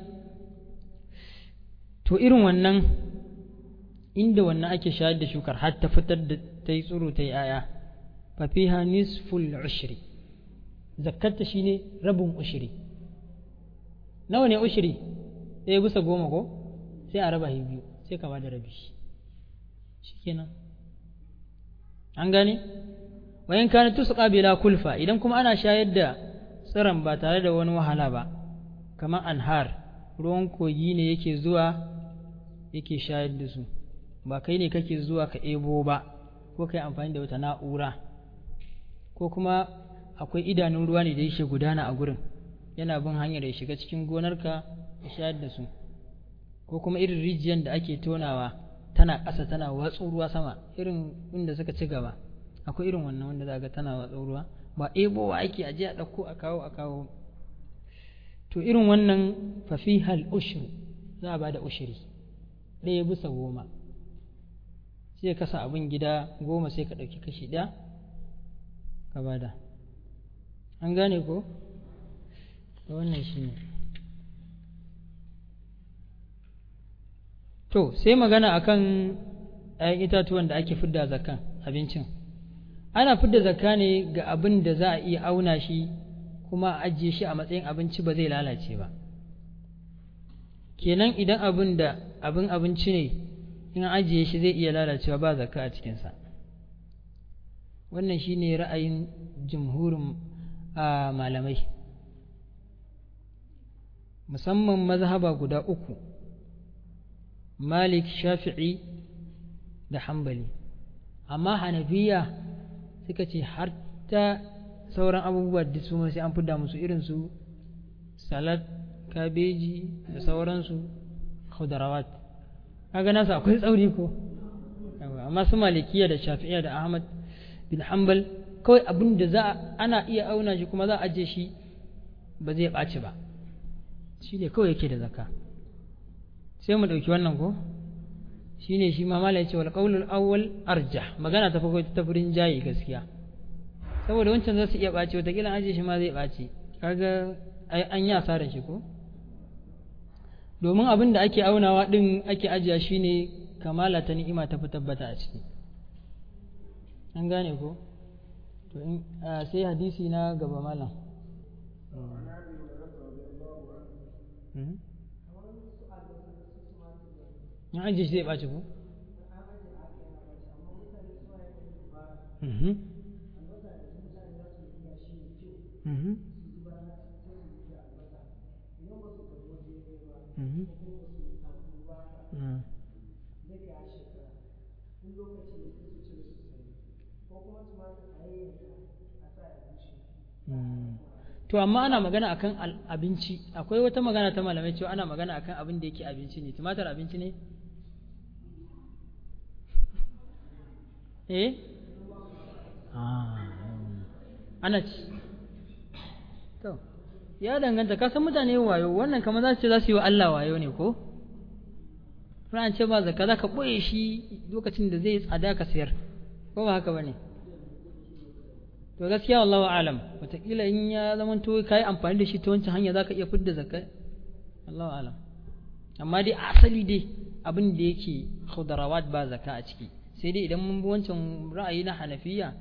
to irin wannan inda wannan ake shayar da shukar har ta fitar da ta yi tsiro ta yi aya fa fiha nisful ushri zakkata shine rabin ushri nawa ne ushri ɗaya bisa goma ko sai a raba shi biyu sai ka bada rabi shikenan an gane wayan kana tusqa bila kulfa idan kuma ana shayar da tsiran ba tare da wani wahala ba kamar anhar ruwan kogi ne yake zuwa yake shayar da su ba kai ne kake zuwa ka ebo ba ko kai amfani da wata na'ura ko kuma akwai idanun ruwa ne da yake gudana a gurin yana bin hanyar ya shiga cikin gonarka ya shayar da su ko kuma irin rijiyar da ake tonawa tana ƙasa tana watsu ruwa sama irin inda suka ci gaba akwai irin wannan wanda za ga tana watsu ruwa ba ebowa ake aje a ɗauko a kawo a kawo to irin wannan fafihal ushru za a ba da ushiri ɗaya bisa goma sai ka sa abin gida goma sai ka ɗauki kashi ɗaya ka bada an gane ko da wannan shi ne to sai magana akan ‘ya'yan itatuwan da ake fidda zakan abincin ana fidda zakka ne ga abin da za a iya auna shi kuma a ajiye shi a matsayin abinci ba zai lalace ba kenan idan abin da abin abinci ne in ajiye shi zai iya lalacewa ba zakka a cikinsa wannan shi ne ra'ayin jumhurin malamai musamman mazhaba guda uku malik shafi'i da hambali amma hanafiya suka ce har ta sauran abubuwa da su sai an fidda musu irin su salad kabeji da sauransu khudrawat kaga nasu akwai tsauri ko amma su malikiya da shafi'iya da ahmad bin hanbal kawai abin da za ana iya auna shi kuma za a ajiye shi ba zai ɓaci ba shi ne kawai yake da zakka sai mu ɗauki wannan ko shi ne shi mamala ya ce wal qaulul awwal arjah magana ta farko ta furin jayi gaskiya saboda wancan za su iya ɓaci wataƙila ajiye shi ma zai ɓaci kaga an yi asarar shi ko domin abin da ake aunawa ɗin ake ajiya shi ne kamala ta ni'ima ta fi tabbata a ciki an gane ko to in sai hadisi na gaba malam ya ajiye shi zai ɓaci ko to amma ana magana akan abinci akwai wata magana ta malamai cewa ana magana akan abin da yake abinci ne tumatar abinci ne eh ana ci to ya danganta ka san mutane wayo wannan kamar za su ce za su yi wa Allah wayo ne ko ran ce ba zakka za ka boye shi lokacin da zai tsada ka sayar ko ba haka bane to gaskiya wallahu alam wataƙila in ya zama to kai amfani da shi ta wancan hanya zaka iya fidda zakka wallahu alam amma dai asali dai abin da yake khudrawat ba zakka a ciki sai dai idan mun bi wancan ra'ayi na Hanafiya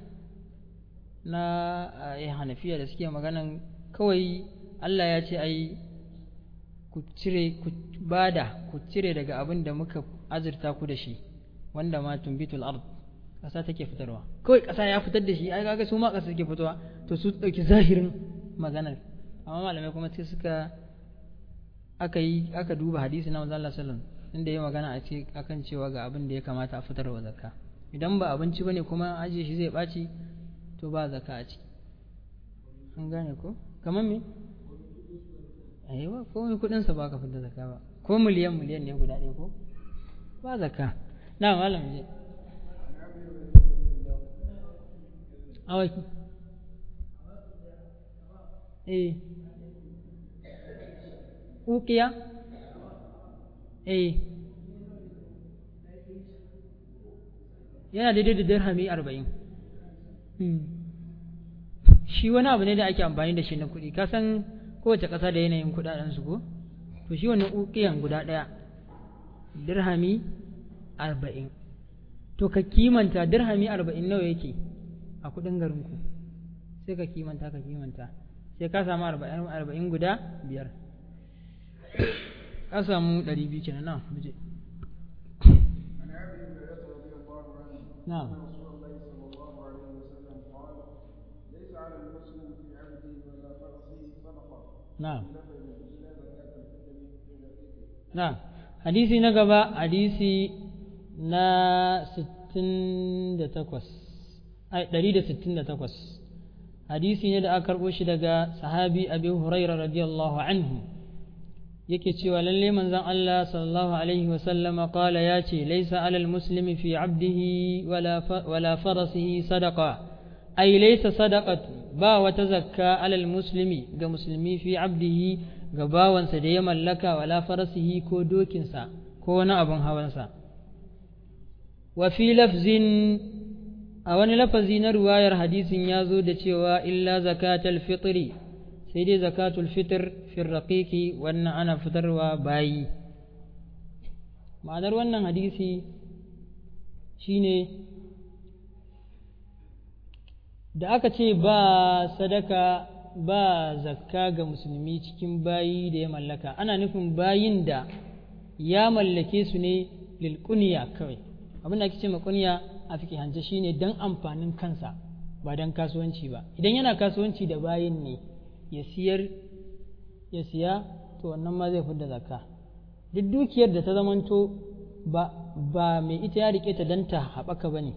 na eh Hanafiya da suke maganan kawai Allah ya ce ai ku cire ku bada ku cire daga abin da muka azurta ku da shi wanda ma tumbitul ard ƙasa take fitarwa kawai ƙasa ya fitar da shi ai kaga su ma ƙasa take fitowa to su dauki zahirin maganar amma malamai kuma sai suka aka yi aka duba hadisi na manzo Allah sallallahu alaihi wasallam inda yayi magana a ce akan cewa ga abin da ya kamata a fitarwa zakka idan ba abinci bane kuma aje shi zai baci to ba zakka a ciki an gane ko kamar me aiwa ko mai kudin sa baka fitar zakka ba ko miliyan miliyan ne guda ɗaya ko ba zakka na malam je awaki eh ukiya eh yana daidai da dirhami arba'in shi wani abu ne da ake amfani da shi na kuɗi ka san kowace ƙasa da yanayin kuɗaɗensu ko to shi wannan ukiyan guda ɗaya dirhami arba'in to ka kimanta dirhami arba'in nawa yake a kudin garinku sai ka kimanta ka kimanta sai ka samu arba'in arba'in guda biyar ka samu ɗari biyu kenan na muje na'am na'am na'am hadisi na gaba hadisi na sittin da takwas ai ɗari da sittin da takwas hadisi ne da aka karɓo shi daga sahabi Abi Hurairah radiyallahu anhu yake cewa lalle manzon Allah sallallahu alaihi wa sallama qala ya ce laysa alal muslimi fi abdihi wala wala farasihi sadaqa ai laysa sadaqatu ba wata zakka alal muslimi ga musulmi fi abdihi ga bawansa da ya mallaka wala farasihi ko dokinsa ko wani abin hawansa wa fi lafzin a wani lafazi na ruwayar hadisin ya zo da cewa illa zakatul fitri sai dai zakatul fitr fi raqiqi wannan ana fitarwa bayi ma'anar wannan hadisi shine da aka ce ba sadaka ba zakka ga musulmi cikin bayi da ya mallaka ana nufin bayin da ya mallake su ne lilkuniya kawai abin da ake ce makuniya a fikihance shine dan amfanin kansa ba dan kasuwanci ba idan yana kasuwanci da bayin ne ya siyar ya siya to wannan ma zai fidda zakka duk dukiyar da ta zamanto ba ba mai ita ya rike ta dan ta haɓaka bane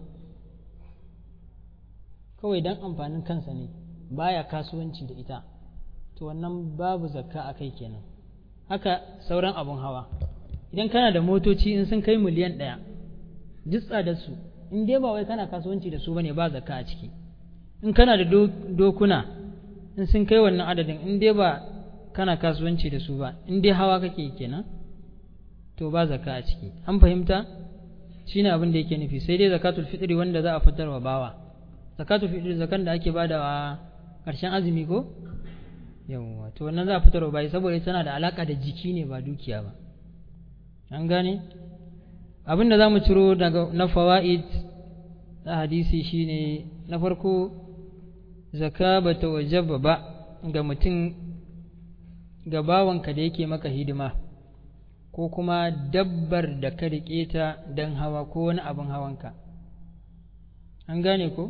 kawai dan amfanin kansa ne baya kasuwanci da ita to wannan babu zakka akai kenan haka sauran abun hawa idan kana da motoci in sun kai miliyan ɗaya duk tsadar su in dai ba wai kana kasuwanci da su bane ba zakka a ciki in kana da dokuna in sun kai wannan adadin in dai ba kana kasuwanci da su ba in dai hawa kake kenan to ba zakka a ciki an fahimta shine abin da yake nufi sai dai zakatul fitri wanda za a fitarwa bawa zakatul fitri zakan da ake badawa karshen azumi ko yawa to wannan za a fitarwa bai saboda tana da alaka da jiki ne ba dukiya ba an gane abin da za mu ciro daga na fawaid na hadisi shine na farko zaka ba ta wajaba ba ga mutum ga bawanka da yake maka hidima ko kuma dabbar da ka riƙe ta don hawa ko wani abin hawanka an gane ko?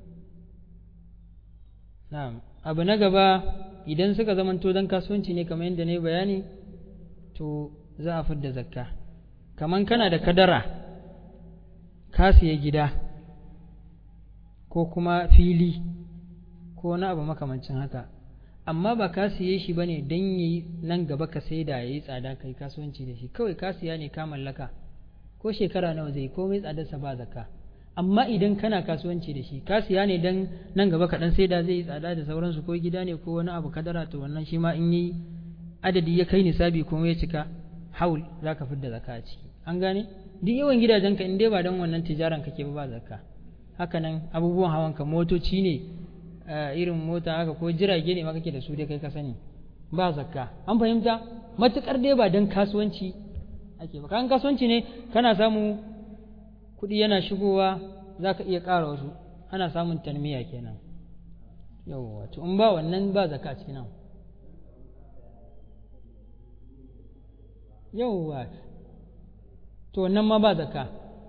na'am abu na gaba idan suka zamanto don kasuwanci ne kamar yadda na yi bayani to za a fidda zakka kamar kana da kadara ka siya gida ko kuma fili ko wani abu makamancin haka amma ba ka siye shi bane don yi nan gaba ka sai da yayi tsada kai kasuwanci da shi kawai ka siya ne ka mallaka ko shekara nawa zai komai tsadarsa ba zakka amma idan kana kasuwanci da shi ka siya ne don nan gaba ka dan sai da zai yi tsada da sauransu ko gida ne ko wani abu kadara to wannan shi ma in yi adadi ya kai nisabi kuma ya cika haul zaka fidda zakka a ciki an gane duk yawan gidajenka in dai ba don wannan tijaran kake ba ba zakka haka nan abubuwan hawanka motoci ne irin mota haka ko jirage ne ma kake da su dai kai ka sani ba zakka an fahimta matukar dai ba dan kasuwanci ake ba kan kasuwanci ne kana samu kuɗi yana shigowa zaka iya ƙara wasu ana samun tanmiya kenan yawwa to in ba wannan ba zakka cikin nan yawwa to wannan ma ba zakka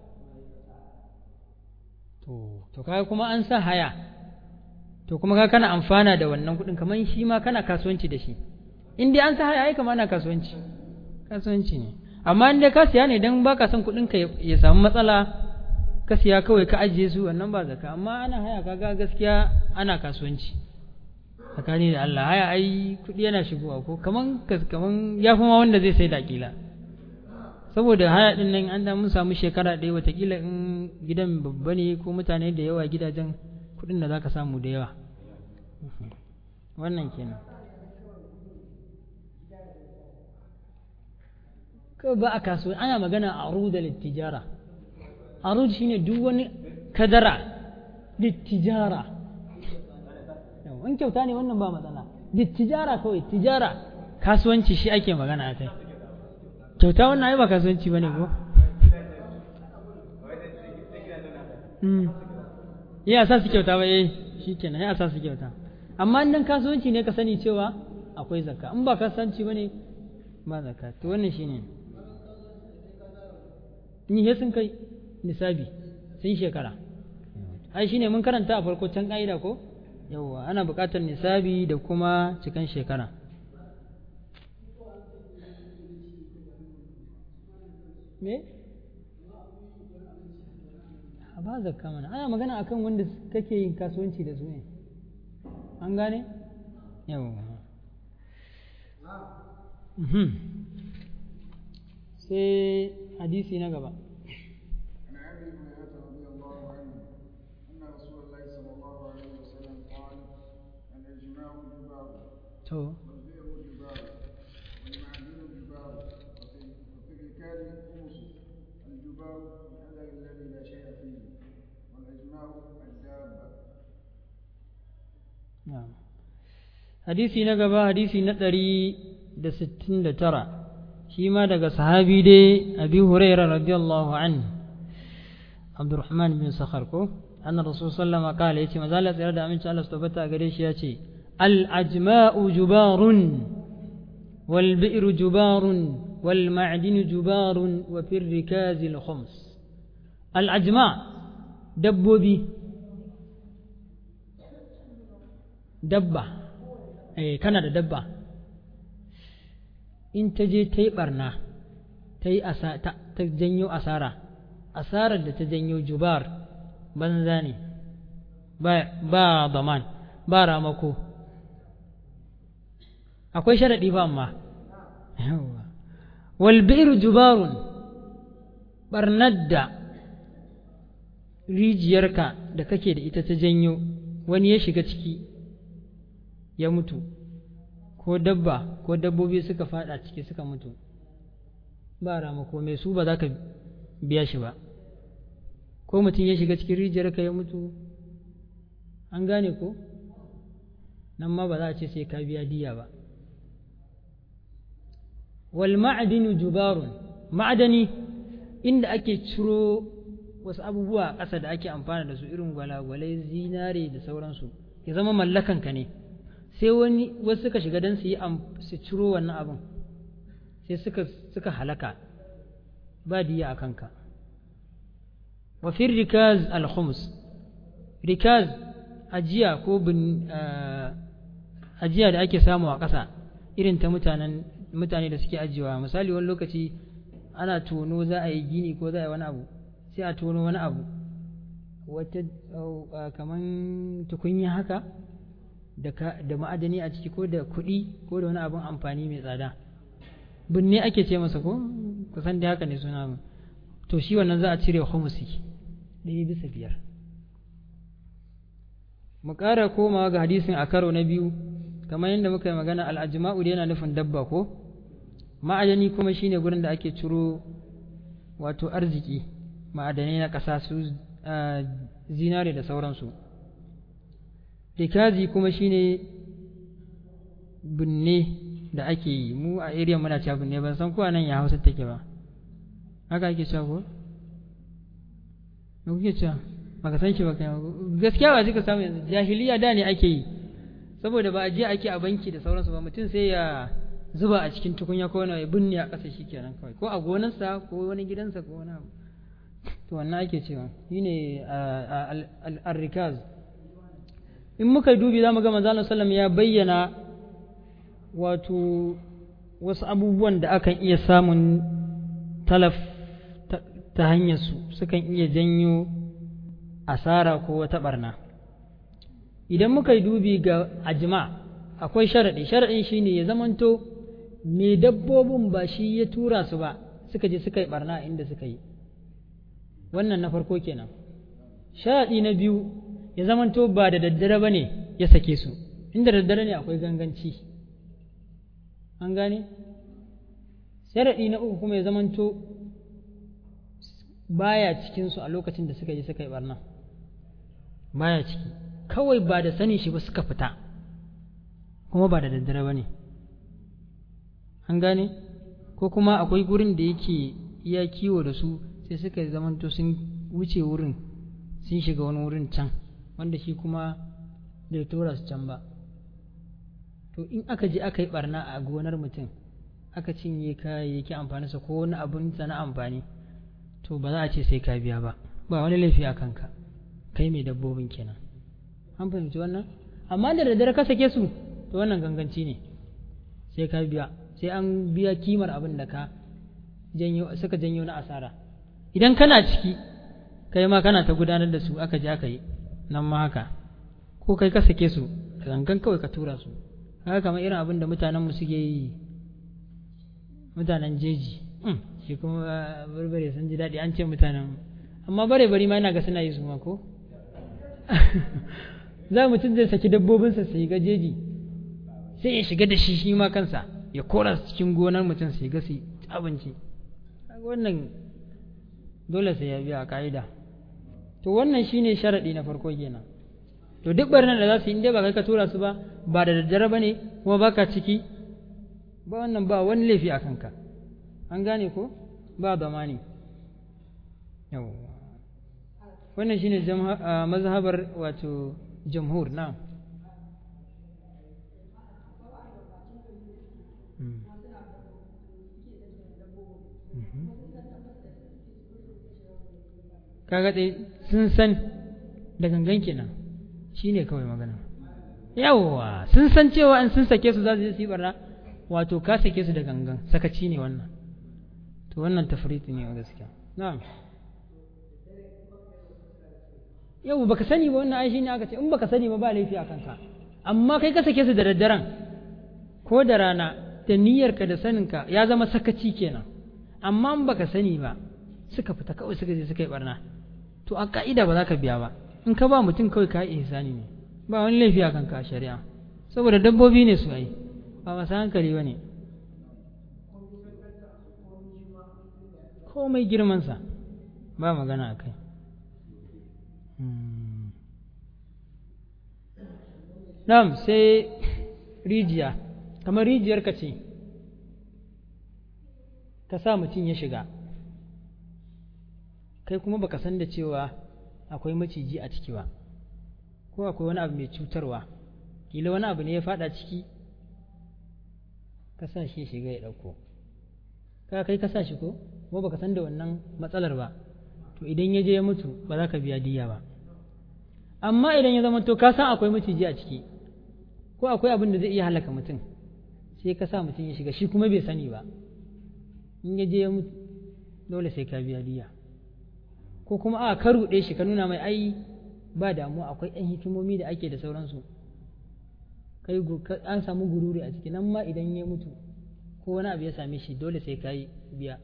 to to kai kuma an sa haya to kuma ka kana amfana da wannan kuɗin kamar shi ma kana kasuwanci da shi in dai an sa haya ai kamar ana kasuwanci kasuwanci ne amma in dai ka siya ne dan baka son kuɗin ka ya samu matsala ka siya kawai ka ajiye su wannan ba zakka amma ana haya kaga gaskiya ana kasuwanci tsakani da Allah haya ai kuɗi yana shigowa ko kaman kaman ya fi ma wanda zai sai da kila saboda haya din nan an da mun samu shekara ɗaya watakila in gidan babba ne ko mutane da yawa gidajen kuɗin da zaka samu da yawa wannan kenan ko ba a kasuwa ana magana a aruda littijara arud shine duk wani kadara littijara in kyauta ne wannan ba matsala littijara kawai tijara kasuwanci shi ake magana a kai kyauta wannan ai ba kasuwanci bane ko mm ya sa su kyauta ba eh shikenan ya sa su kyauta amma dan kasuwanci ne ka sani cewa akwai zakka in ba kasuwanci bane ba zakka to wannan shine ni he sun kai nisabi sun shekara ai shine mun karanta a farko can kaida ko yawa ana buƙatar nisabi da kuma cikan shekara me ba zakka mana ana magana akan wanda kake yin kasuwanci da su ne an gane yawa sai hadisi na gaba to hadisi na gaba hadisi na ɗari da sittin da tara shi ma daga sahabi dai abi hurairah radiyallahu anhu abdurrahman bin sakhar ko anna rasul sallallahu alaihi wasallam kala yace maza Allah tsira da aminci Allah su tabbata gare shi yace al ajma'u jubarun wal bi'ru jubarun wal ma'dinu jubarun wa fir rikazi al khums al ajma' dabbobi dabba eh kana da dabba in ta je ta yi barna ta yi ta janyo asara asarar da ta janyo jubar banza ne ba daman ba ramako akwai sharaɗi ba amma wal bi'ru jubarun barnar da rijiyarka da kake da ita ta janyo wani ya shiga ciki ya mutu ko dabba ko dabbobi suka fada ciki suka mutu ba ramako mai su ba za ka biya shi ba ko mutum ya shiga cikin rijiyar ka ya mutu an gane ko nan ma ba za a ce sai ka biya diya ba wal ma'adinu jubarun ma'adani inda ake ciro wasu abubuwa a ƙasa da ake amfana da su irin gwalagwalai zinare da sauransu ya zama mallakanka ne sai wani wasu suka shiga don su yi su ciro wannan abin sai suka suka halaka ba diya a kanka wa fi rikaz al-khums rikaz ajiya ko bin ajiya da ake samu a ƙasa irin ta mutanen mutane da suke ajiyewa misali wani lokaci ana tono za a yi gini ko za a yi wani abu sai a tono wani abu wata kaman tukunya haka da ma'adani a ciki ko da kuɗi ko da wani abin amfani mai tsada binne ake ce masa ko kusan da haka ne suna mu to shi wannan za a cire khumusi ɗaya bisa biyar mu ƙara komawa ga hadisin a karo na biyu kamar yadda muka yi magana al'ajma'u da yana nufin dabba ko ma'adani kuma shine gurin da ake ciro wato arziki ma'adanai na ƙasa su zinare da sauransu rikazi kuma shine binne da ake yi, mu a area muna cewa binne, ban san ko nan ya Hausa take ba, haka ake cewa ko me kuke cewa baka san shi ba kai? Gaskiya ba zai ka samu yanzu, jahiliya da ne ake yi, saboda ba a je ake a banki da sauransu ba, mutum sai ya zuba a cikin tukunya ko wani ya binne a ƙasa shi kenan kawai, ko a gonarsa ko wani gidansa ko wani abu, to wannan ake cewa shine al-rikaz. In muka dubi zamu ga manzo Allah sallallahu alaihi wasallam ya bayyana wato wasu abubuwan da akan iya samun talaf ta hanyar su, sukan iya janyo asara ko wata barna. Idan muka dubi ga ajma akwai sharadi, sharadin shine ya zamanto me dabbobin ba shi ya tura su ba suka je suka yi barna inda suka yi, wannan na farko kenan. Sharadi na biyu ya zamanto ba da daddare bane ya sake su, inda daddare ne akwai ganganci, an gane. Sharadi na uku kuma ya zamanto baya cikin su a lokacin da suka yi suka yi barna, baya ciki, kawai ba da sani shi ba suka fita, kuma ba da daddare bane, an gane. Ko kuma akwai gurin da yake iya kiwo da su sai suka zamanto sun wuce wurin sun shiga wani wurin can wanda shi kuma bai tura su can ba, to in aka je aka yi barna a gonar mutum aka cinye kayayyaki amfaninsa ko wani abin sa na amfani, to ba za a ce sai ka biya ba, ba wani laifi a kanka, kai mai dabbobin kenan, an fahimci wannan. Amma da daddare ka sake su, to wannan ganganci ne, sai ka biya, sai an biya kimar abin da ka janyo suka janyo na asara. Idan kana ciki kai ma kana ta gudanar da su aka je aka yi, nan ma haka, ko kai ka sake su da gangan kawai ka tura su, haka kamar irin abin da mutanenmu suke yi, mutanen jeji shi kuma barbare sun ji daɗi an ce mutanen, amma bare bari ma yana ga suna yi su ma ko za mutum zai saki dabbobinsa su yi ga jeji sai ya shiga da shi shi ma kansa ya kora su cikin gonar mutum su yi ga su abinci, wannan dole sai ya biya a ka'ida. To wannan shine sharadi na farko kenan. To duk barnan da za su yi inda ba kai ka tura su ba, ba da daddare bane kuma baka ciki, ba wannan ba wani laifi a kanka, an gane ko ba zamani. Yau wannan shine mazhabar wato jamhur. na kaga dai sun san da gangan kenan, shine kawai magana. Yawwa sun san cewa an sun sake su za su je su yi barna, wato ka sake su da gangan, sakaci ne wannan, to wannan tafriti ne a gaskiya. na'am yau baka sani ba, wannan ai shine aka ce in baka sani ba ba laifi a kanka, amma kai ka sake su da daddaren ko da rana da niyyarka da saninka ya zama sakaci kenan. Amma in baka sani ba suka fita kawai suka je suka yi barna, to a ka'ida ba za ka biya ba, in ka ba mutum kawai ka yi ihsani ne, ba wani laifi a kanka a shari'a, saboda dabbobi ne su ai ba masu hankali ba ne, komai girmansa ba magana a kai. Na'am, sai rijiya, kamar rijiyar ka ce ka sa mutum ya shiga, kai kuma baka san da cewa akwai maciji a ciki ba, ko akwai wani abu mai cutarwa, kila wani abu ne ya fada ciki, ka sa shi ya shiga ya dauko, ka kai ka sa shi ko kuma baka san da wannan matsalar ba, to idan ya je ya mutu ba za ka biya diya ba. Amma idan ya zama to ka san akwai maciji a ciki ko akwai abin da zai iya halaka mutum, sai ka sa mutum ya shiga shi kuma bai sani ba, in ya je ya mutu dole sai ka biya diya. Ko kuma a ka ruɗe shi ka nuna mai ai ba damuwa akwai ɗan hikimomi da ake da sauransu, kai an samu gururi a ciki, nan ma idan ya mutu ko wani abu ya same shi dole sai ka yi biya,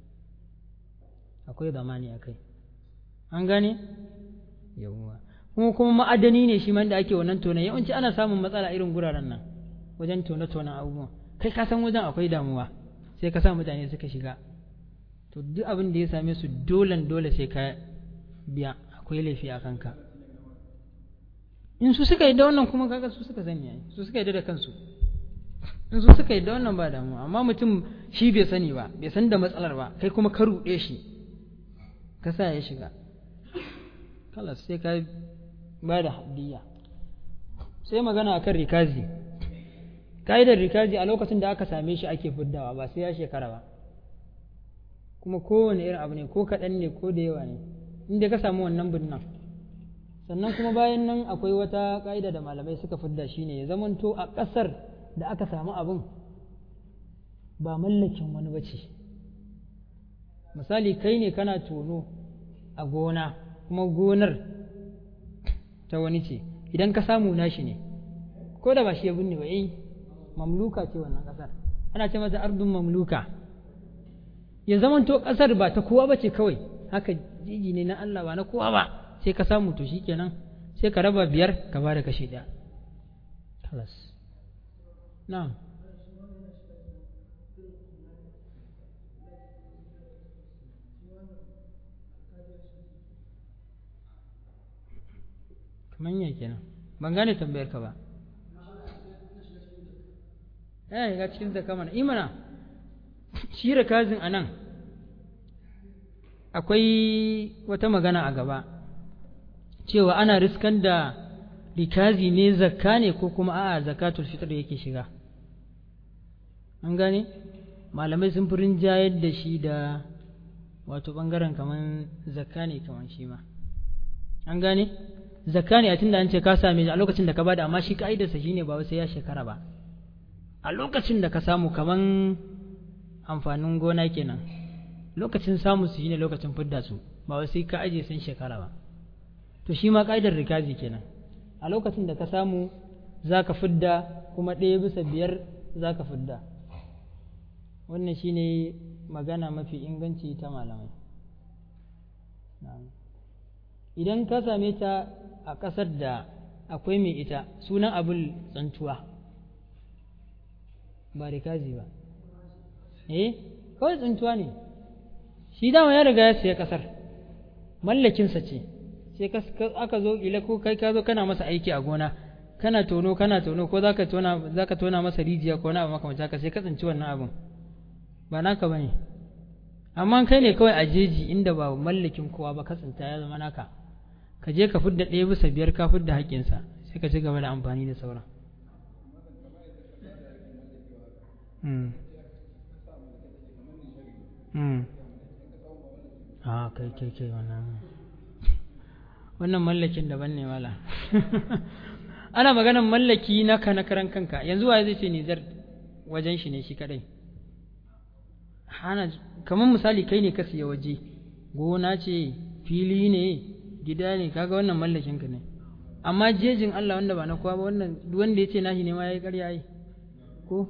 akwai zamani a kai, an gane yawwa. Kuma kuma ma'adani ne shi man da ake wannan tona, yawanci ana samun matsala irin guraren nan wajen tona-tona abubuwan, kai ka san wajen akwai damuwa sai ka sa mutane suka shiga, to duk abin da ya same su dolen dole sai ka biya, akwai laifi a kanka. in su suka yi da wannan kuma kaga su suka sani yayi su suka yi da kansu in su suka yi da wannan ba damuwa amma mutum shi bai sani ba bai san da matsalar ba kai kuma ka ruɗe shi ka sa ya shiga kala sai ka ba da haddiya sai magana akan rikazi ka'idar rikazi a lokacin da aka same shi ake fiddawa ba sai ya shekara ba kuma kowane irin abu ne ko kaɗan ne ko da yawa ne inda ka samu wannan binnan sannan kuma bayan nan akwai wata ƙa'ida da malamai suka fidda shi ne ya zamanto a ƙasar da aka samu abin ba mallakin wani bace misali kai ne kana tono a gona kuma gonar ta wani ce idan ka samu nashi ne ko da ba shi ya binne ba eh mamluka ce wannan ƙasar ana ce mata ardun mamluka ya zamanto ƙasar ba ta kowa bace kawai haka jiji ne na Allah ba na kowa ba sai ka samu to shikenan sai ka raba biyar ka ba da kashi ɗaya kalas na'am kaman ya kenan ban gane tambayar ka ba eh ga cikin zakka mana imana shi rakazin anan akwai wata magana a gaba cewa ana riskan da rikazi ne zakka ne ko kuma a'a zakatul fitr yake shiga an gane malamai sun fi rinjayar da shi da wato bangaren kaman zakka ne kaman shi ma an gane zakka ne a tunda an ce ka same shi a lokacin da ka bada amma shi ka'idarsa shine ba sai ya shekara ba a lokacin da ka samu kaman amfanin gona kenan lokacin samu su shine lokacin fidda su ba sai ka aje sun shekara ba to shi ma ka'idar rikazi kenan a lokacin da ka samu zaka fidda kuma ɗaya bisa biyar zaka fidda wannan shine magana mafi inganci ta malamai idan ka same ta a ƙasar da akwai mai ita sunan abul tsantuwa ba rikazi ba eh kawai tsantuwa ne shi dama ya riga ya siya ƙasar mallakinsa ce sai aka zo ila ko kai ka zo kana masa aiki a gona kana tono kana tono ko zaka tona zaka tona masa rijiya ko na abu makamancin haka sai ka tsinci wannan abin ba naka bane amma kai ne kawai a jeji inda ba mallakin kowa ba ka tsinta ya zama naka ka je ka fidda ɗaya bisa biyar ka fidda haƙƙinsa sai ka ci gaba da amfani da sauran a kai kai kai wannan wannan mallakin daban ne wala ana maganar mallaki na ka na karan kanka yanzu wa zai ce Nijar wajen shi ne shi kadai hana kamar misali kai ne ka siya waje gona ce fili ne gida ne kaga wannan mallakin ka ne amma jejin Allah wanda ba na kowa ba wannan duk wanda yace nashi ne ma yayi ƙarya ai ko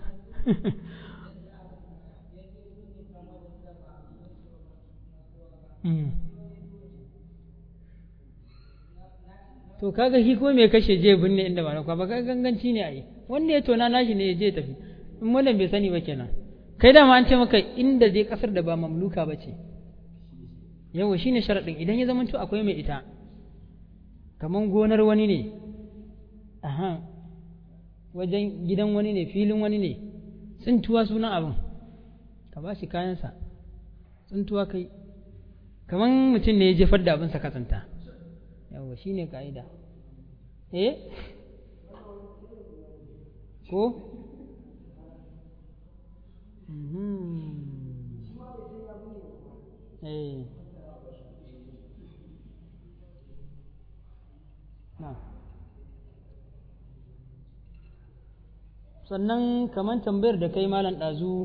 to kaga shi ko me kashe je binne inda ba na kwa ba kaga ganganci ne ai wanda ya tona nashi ne ya je tafi in wannan bai sani ba kenan kai dama an ce maka inda dai kasar da ba mamluka ba ce yawa shine sharadin idan ya zama to akwai mai ita kaman gonar wani ne aha wajen gidan wani ne filin wani ne tsintuwa sunan abin ka ba shi kayansa tsintuwa kai kaman mutum ne ya jefar da abinsa kasanta yawa shi ne ka'ida eh ko eh na sannan kaman tambayar da kai malam ɗazu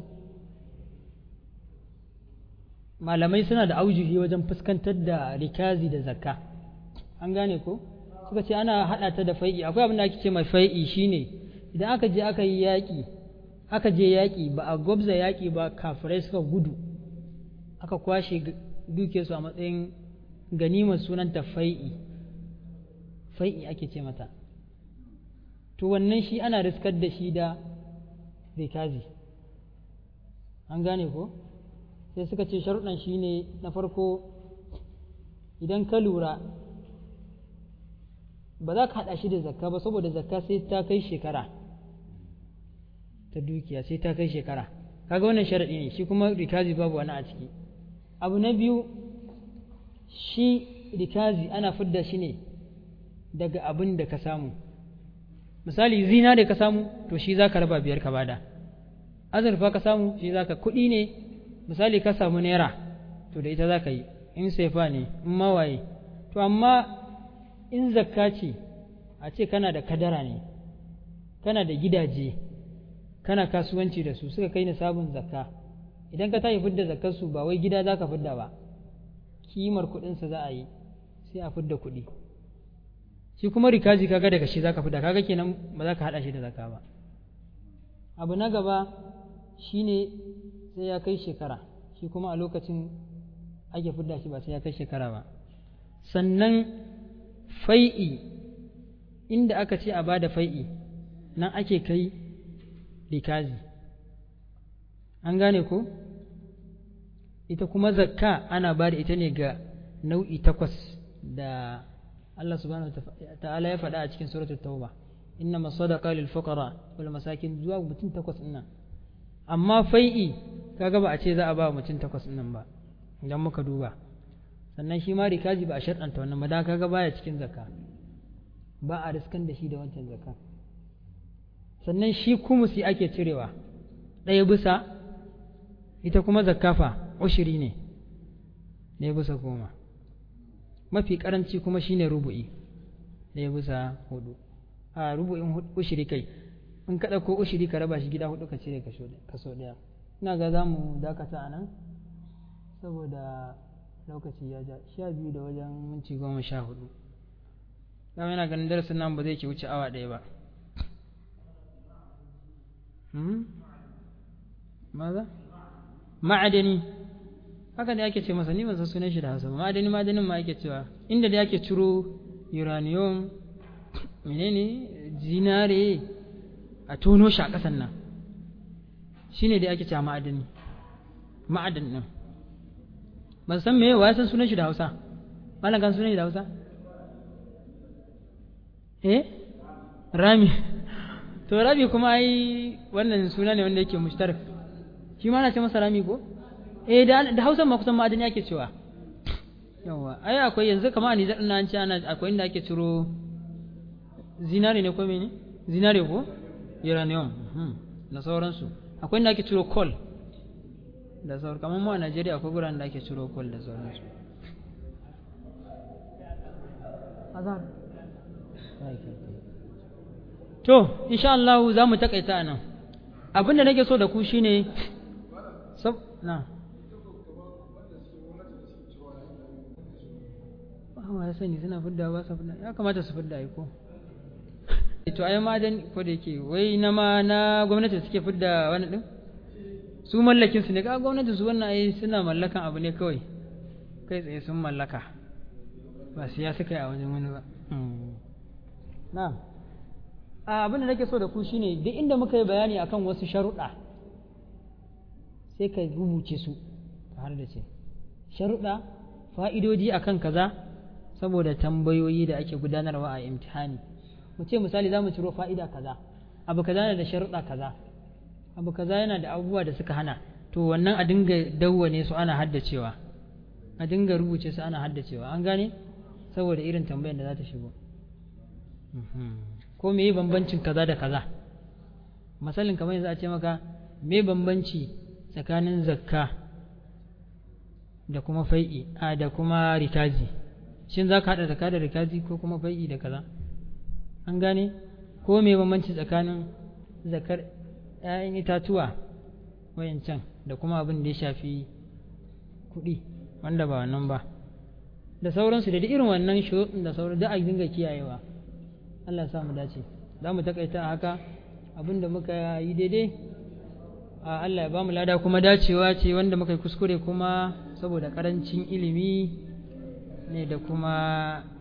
malamai suna da aujuhi wajen fuskantar da rikazi da zakka an gane ko suka ce ana haɗa ta da fai'i akwai abin da ake ce mai fai'i shine idan aka je aka yi yaƙi aka je yaƙi ba a gwabza yaƙi ba kafirai suka gudu aka kwashe duke su a matsayin ganimar sunanta fai'i fai'i ake ce mata to wannan shi ana riskar da shi da rikazi an gane ko sai suka ce sharuɗan shi ne na farko idan ka lura ba za ka haɗa shi da zakka ba saboda zakka sai ta kai shekara ta dukiya sai ta kai shekara kaga wannan sharaɗi ne shi kuma rikazi babu wani a ciki. Abu na biyu shi rikazi ana fidda shi ne daga abin da ka samu. Misali zina da ka samu to shi za ka raba biyar ka bada, azurfa ka samu shi za ka kuɗi ne misali ka samu naira to da ita za ka yi, in sefa ne in mawaye. To amma in zakka ce a ce kana da kadara ne, kana da gidaje, kana kasuwanci da su suka kai ni sabon zakka, idan ka tashi fidda zakkar su ba wai gida za ka fidda ba, kimar kuɗinsa za a yi sai a fidda kuɗi. Shi kuma rikazi kaga daga shi za ka fidda, kaga kenan ba za ka haɗa shi da zakka ba. Abu na gaba shine sai ya kai shekara, shi kuma a lokacin ake fidda shi ba sai ya kai shekara ba. Sannan fai'i, inda aka ce a bada fai'i nan ake kai rikazi, an gane ko? Ita kuma zakka ana ba da ita ne ga nau'i takwas da Allah subhanahu wa ta'ala ya faɗa a cikin suratul tauba, innama sadaqa lil fuqara wal masakin, zuwa mutum takwas ɗin nan. Amma fai'i kaga ba a ce za a ba mutum takwas ɗin nan ba idan muka duba. Sannan shi ma rikazi ba a sharɗanta wannan ba, da kaga baya cikin zakka, ba a riskan da shi da wancan zakka. Sannan shi kumusi ake cirewa ɗaya bisa, ita kuma zakkafa ushiri ne ɗaya bisa goma, mafi ƙaranci kuma shine rubu'i ɗaya bisa hudu, a rubu'in ushiri kai in ka ɗauko ushiri ka raba shi gida hudu ka cire kaso ɗaya. Ina ga za mu dakata a nan saboda lokaci ya ja, sha biyu da wajen minti goma sha hudu. Dama yana ganin darasin nan ba zai ke wuce awa ɗaya ba. Maza? Ma'adani, haka da ake ce masa, ni ban san sunan shi da Hausa ba. Ma'adani ma'adanin ma ake cewa, inda da ake ciro uranium, menene, zinare, a tono shi a ƙasan nan, shine da ake cewa ma'adani, ma'adan nan. Ban san me wa san sunan shi da Hausa, malam kan sunan shi da Hausa? Eh? Rami. To rami kuma ai wannan suna ne wanda yake mushtarak, shi ma na ce masa rami ko? Eh da da Hausa ma kusan ma'adani ake cewa. Yawa, ai akwai yanzu kamar a Nijar na an ce ana akwai inda ake ciro zinare ne ko mene? Zinare ko? Uranium, da sauransu. Akwai inda ake ciro coal da sauran, kamar mu a Najeriya akwai guraren da ake ciro coal da sauransu. Azar. To, insha Allah za mu takaita nan. Abinda nake so da ku shine sab na ba ya sani suna fidda ba su fidda, ya kamata su fidda ai ko. To ai ma dan ko da yake wai na ma na gwamnati suke fidda wani din, su mallakin su ne, ga gwamnati su wannan ai suna mallakan abu ne kawai kai tsaye sun mallaka, ba siya suka yi a wajen wani ba. Na'am, abin da nake so da ku shine duk inda muka yi bayani akan wasu sharuɗa sai ka rubuce su har da ce sharuɗa, fa'idoji akan kaza, saboda tambayoyi da ake gudanarwa a imtihani. Mu ce misali za mu ciro fa'ida kaza, abu kaza yana da sharuɗa kaza, abu kaza yana da abubuwa da suka hana, to wannan a dinga dawwane su ana haddacewa, a dinga rubuce su ana haddacewa, an gane, saboda irin tambayar da za ta shigo. Ko me bambancin kaza da kaza, misalin kamar yanzu a ce maka me bambanci tsakanin zakka da kuma fai'i a da kuma rikazi, shin za ka haɗa zakka da rikazi ko kuma fai'i da kaza, an gane, ko me bambanci tsakanin zakkar ‘ya'yan itatuwa wayancan da kuma abin da ya shafi kuɗi wanda ba wannan ba da sauransu, da irin wannan shuruɗin da sauran da a dinga kiyayewa. Allah ya sa mu dace. Za mu takaita a haka, abin da muka yi daidai Allah ya ba mu lada, kuma dacewa ce, wanda muka yi kuskure kuma saboda ƙarancin ilimi ne da kuma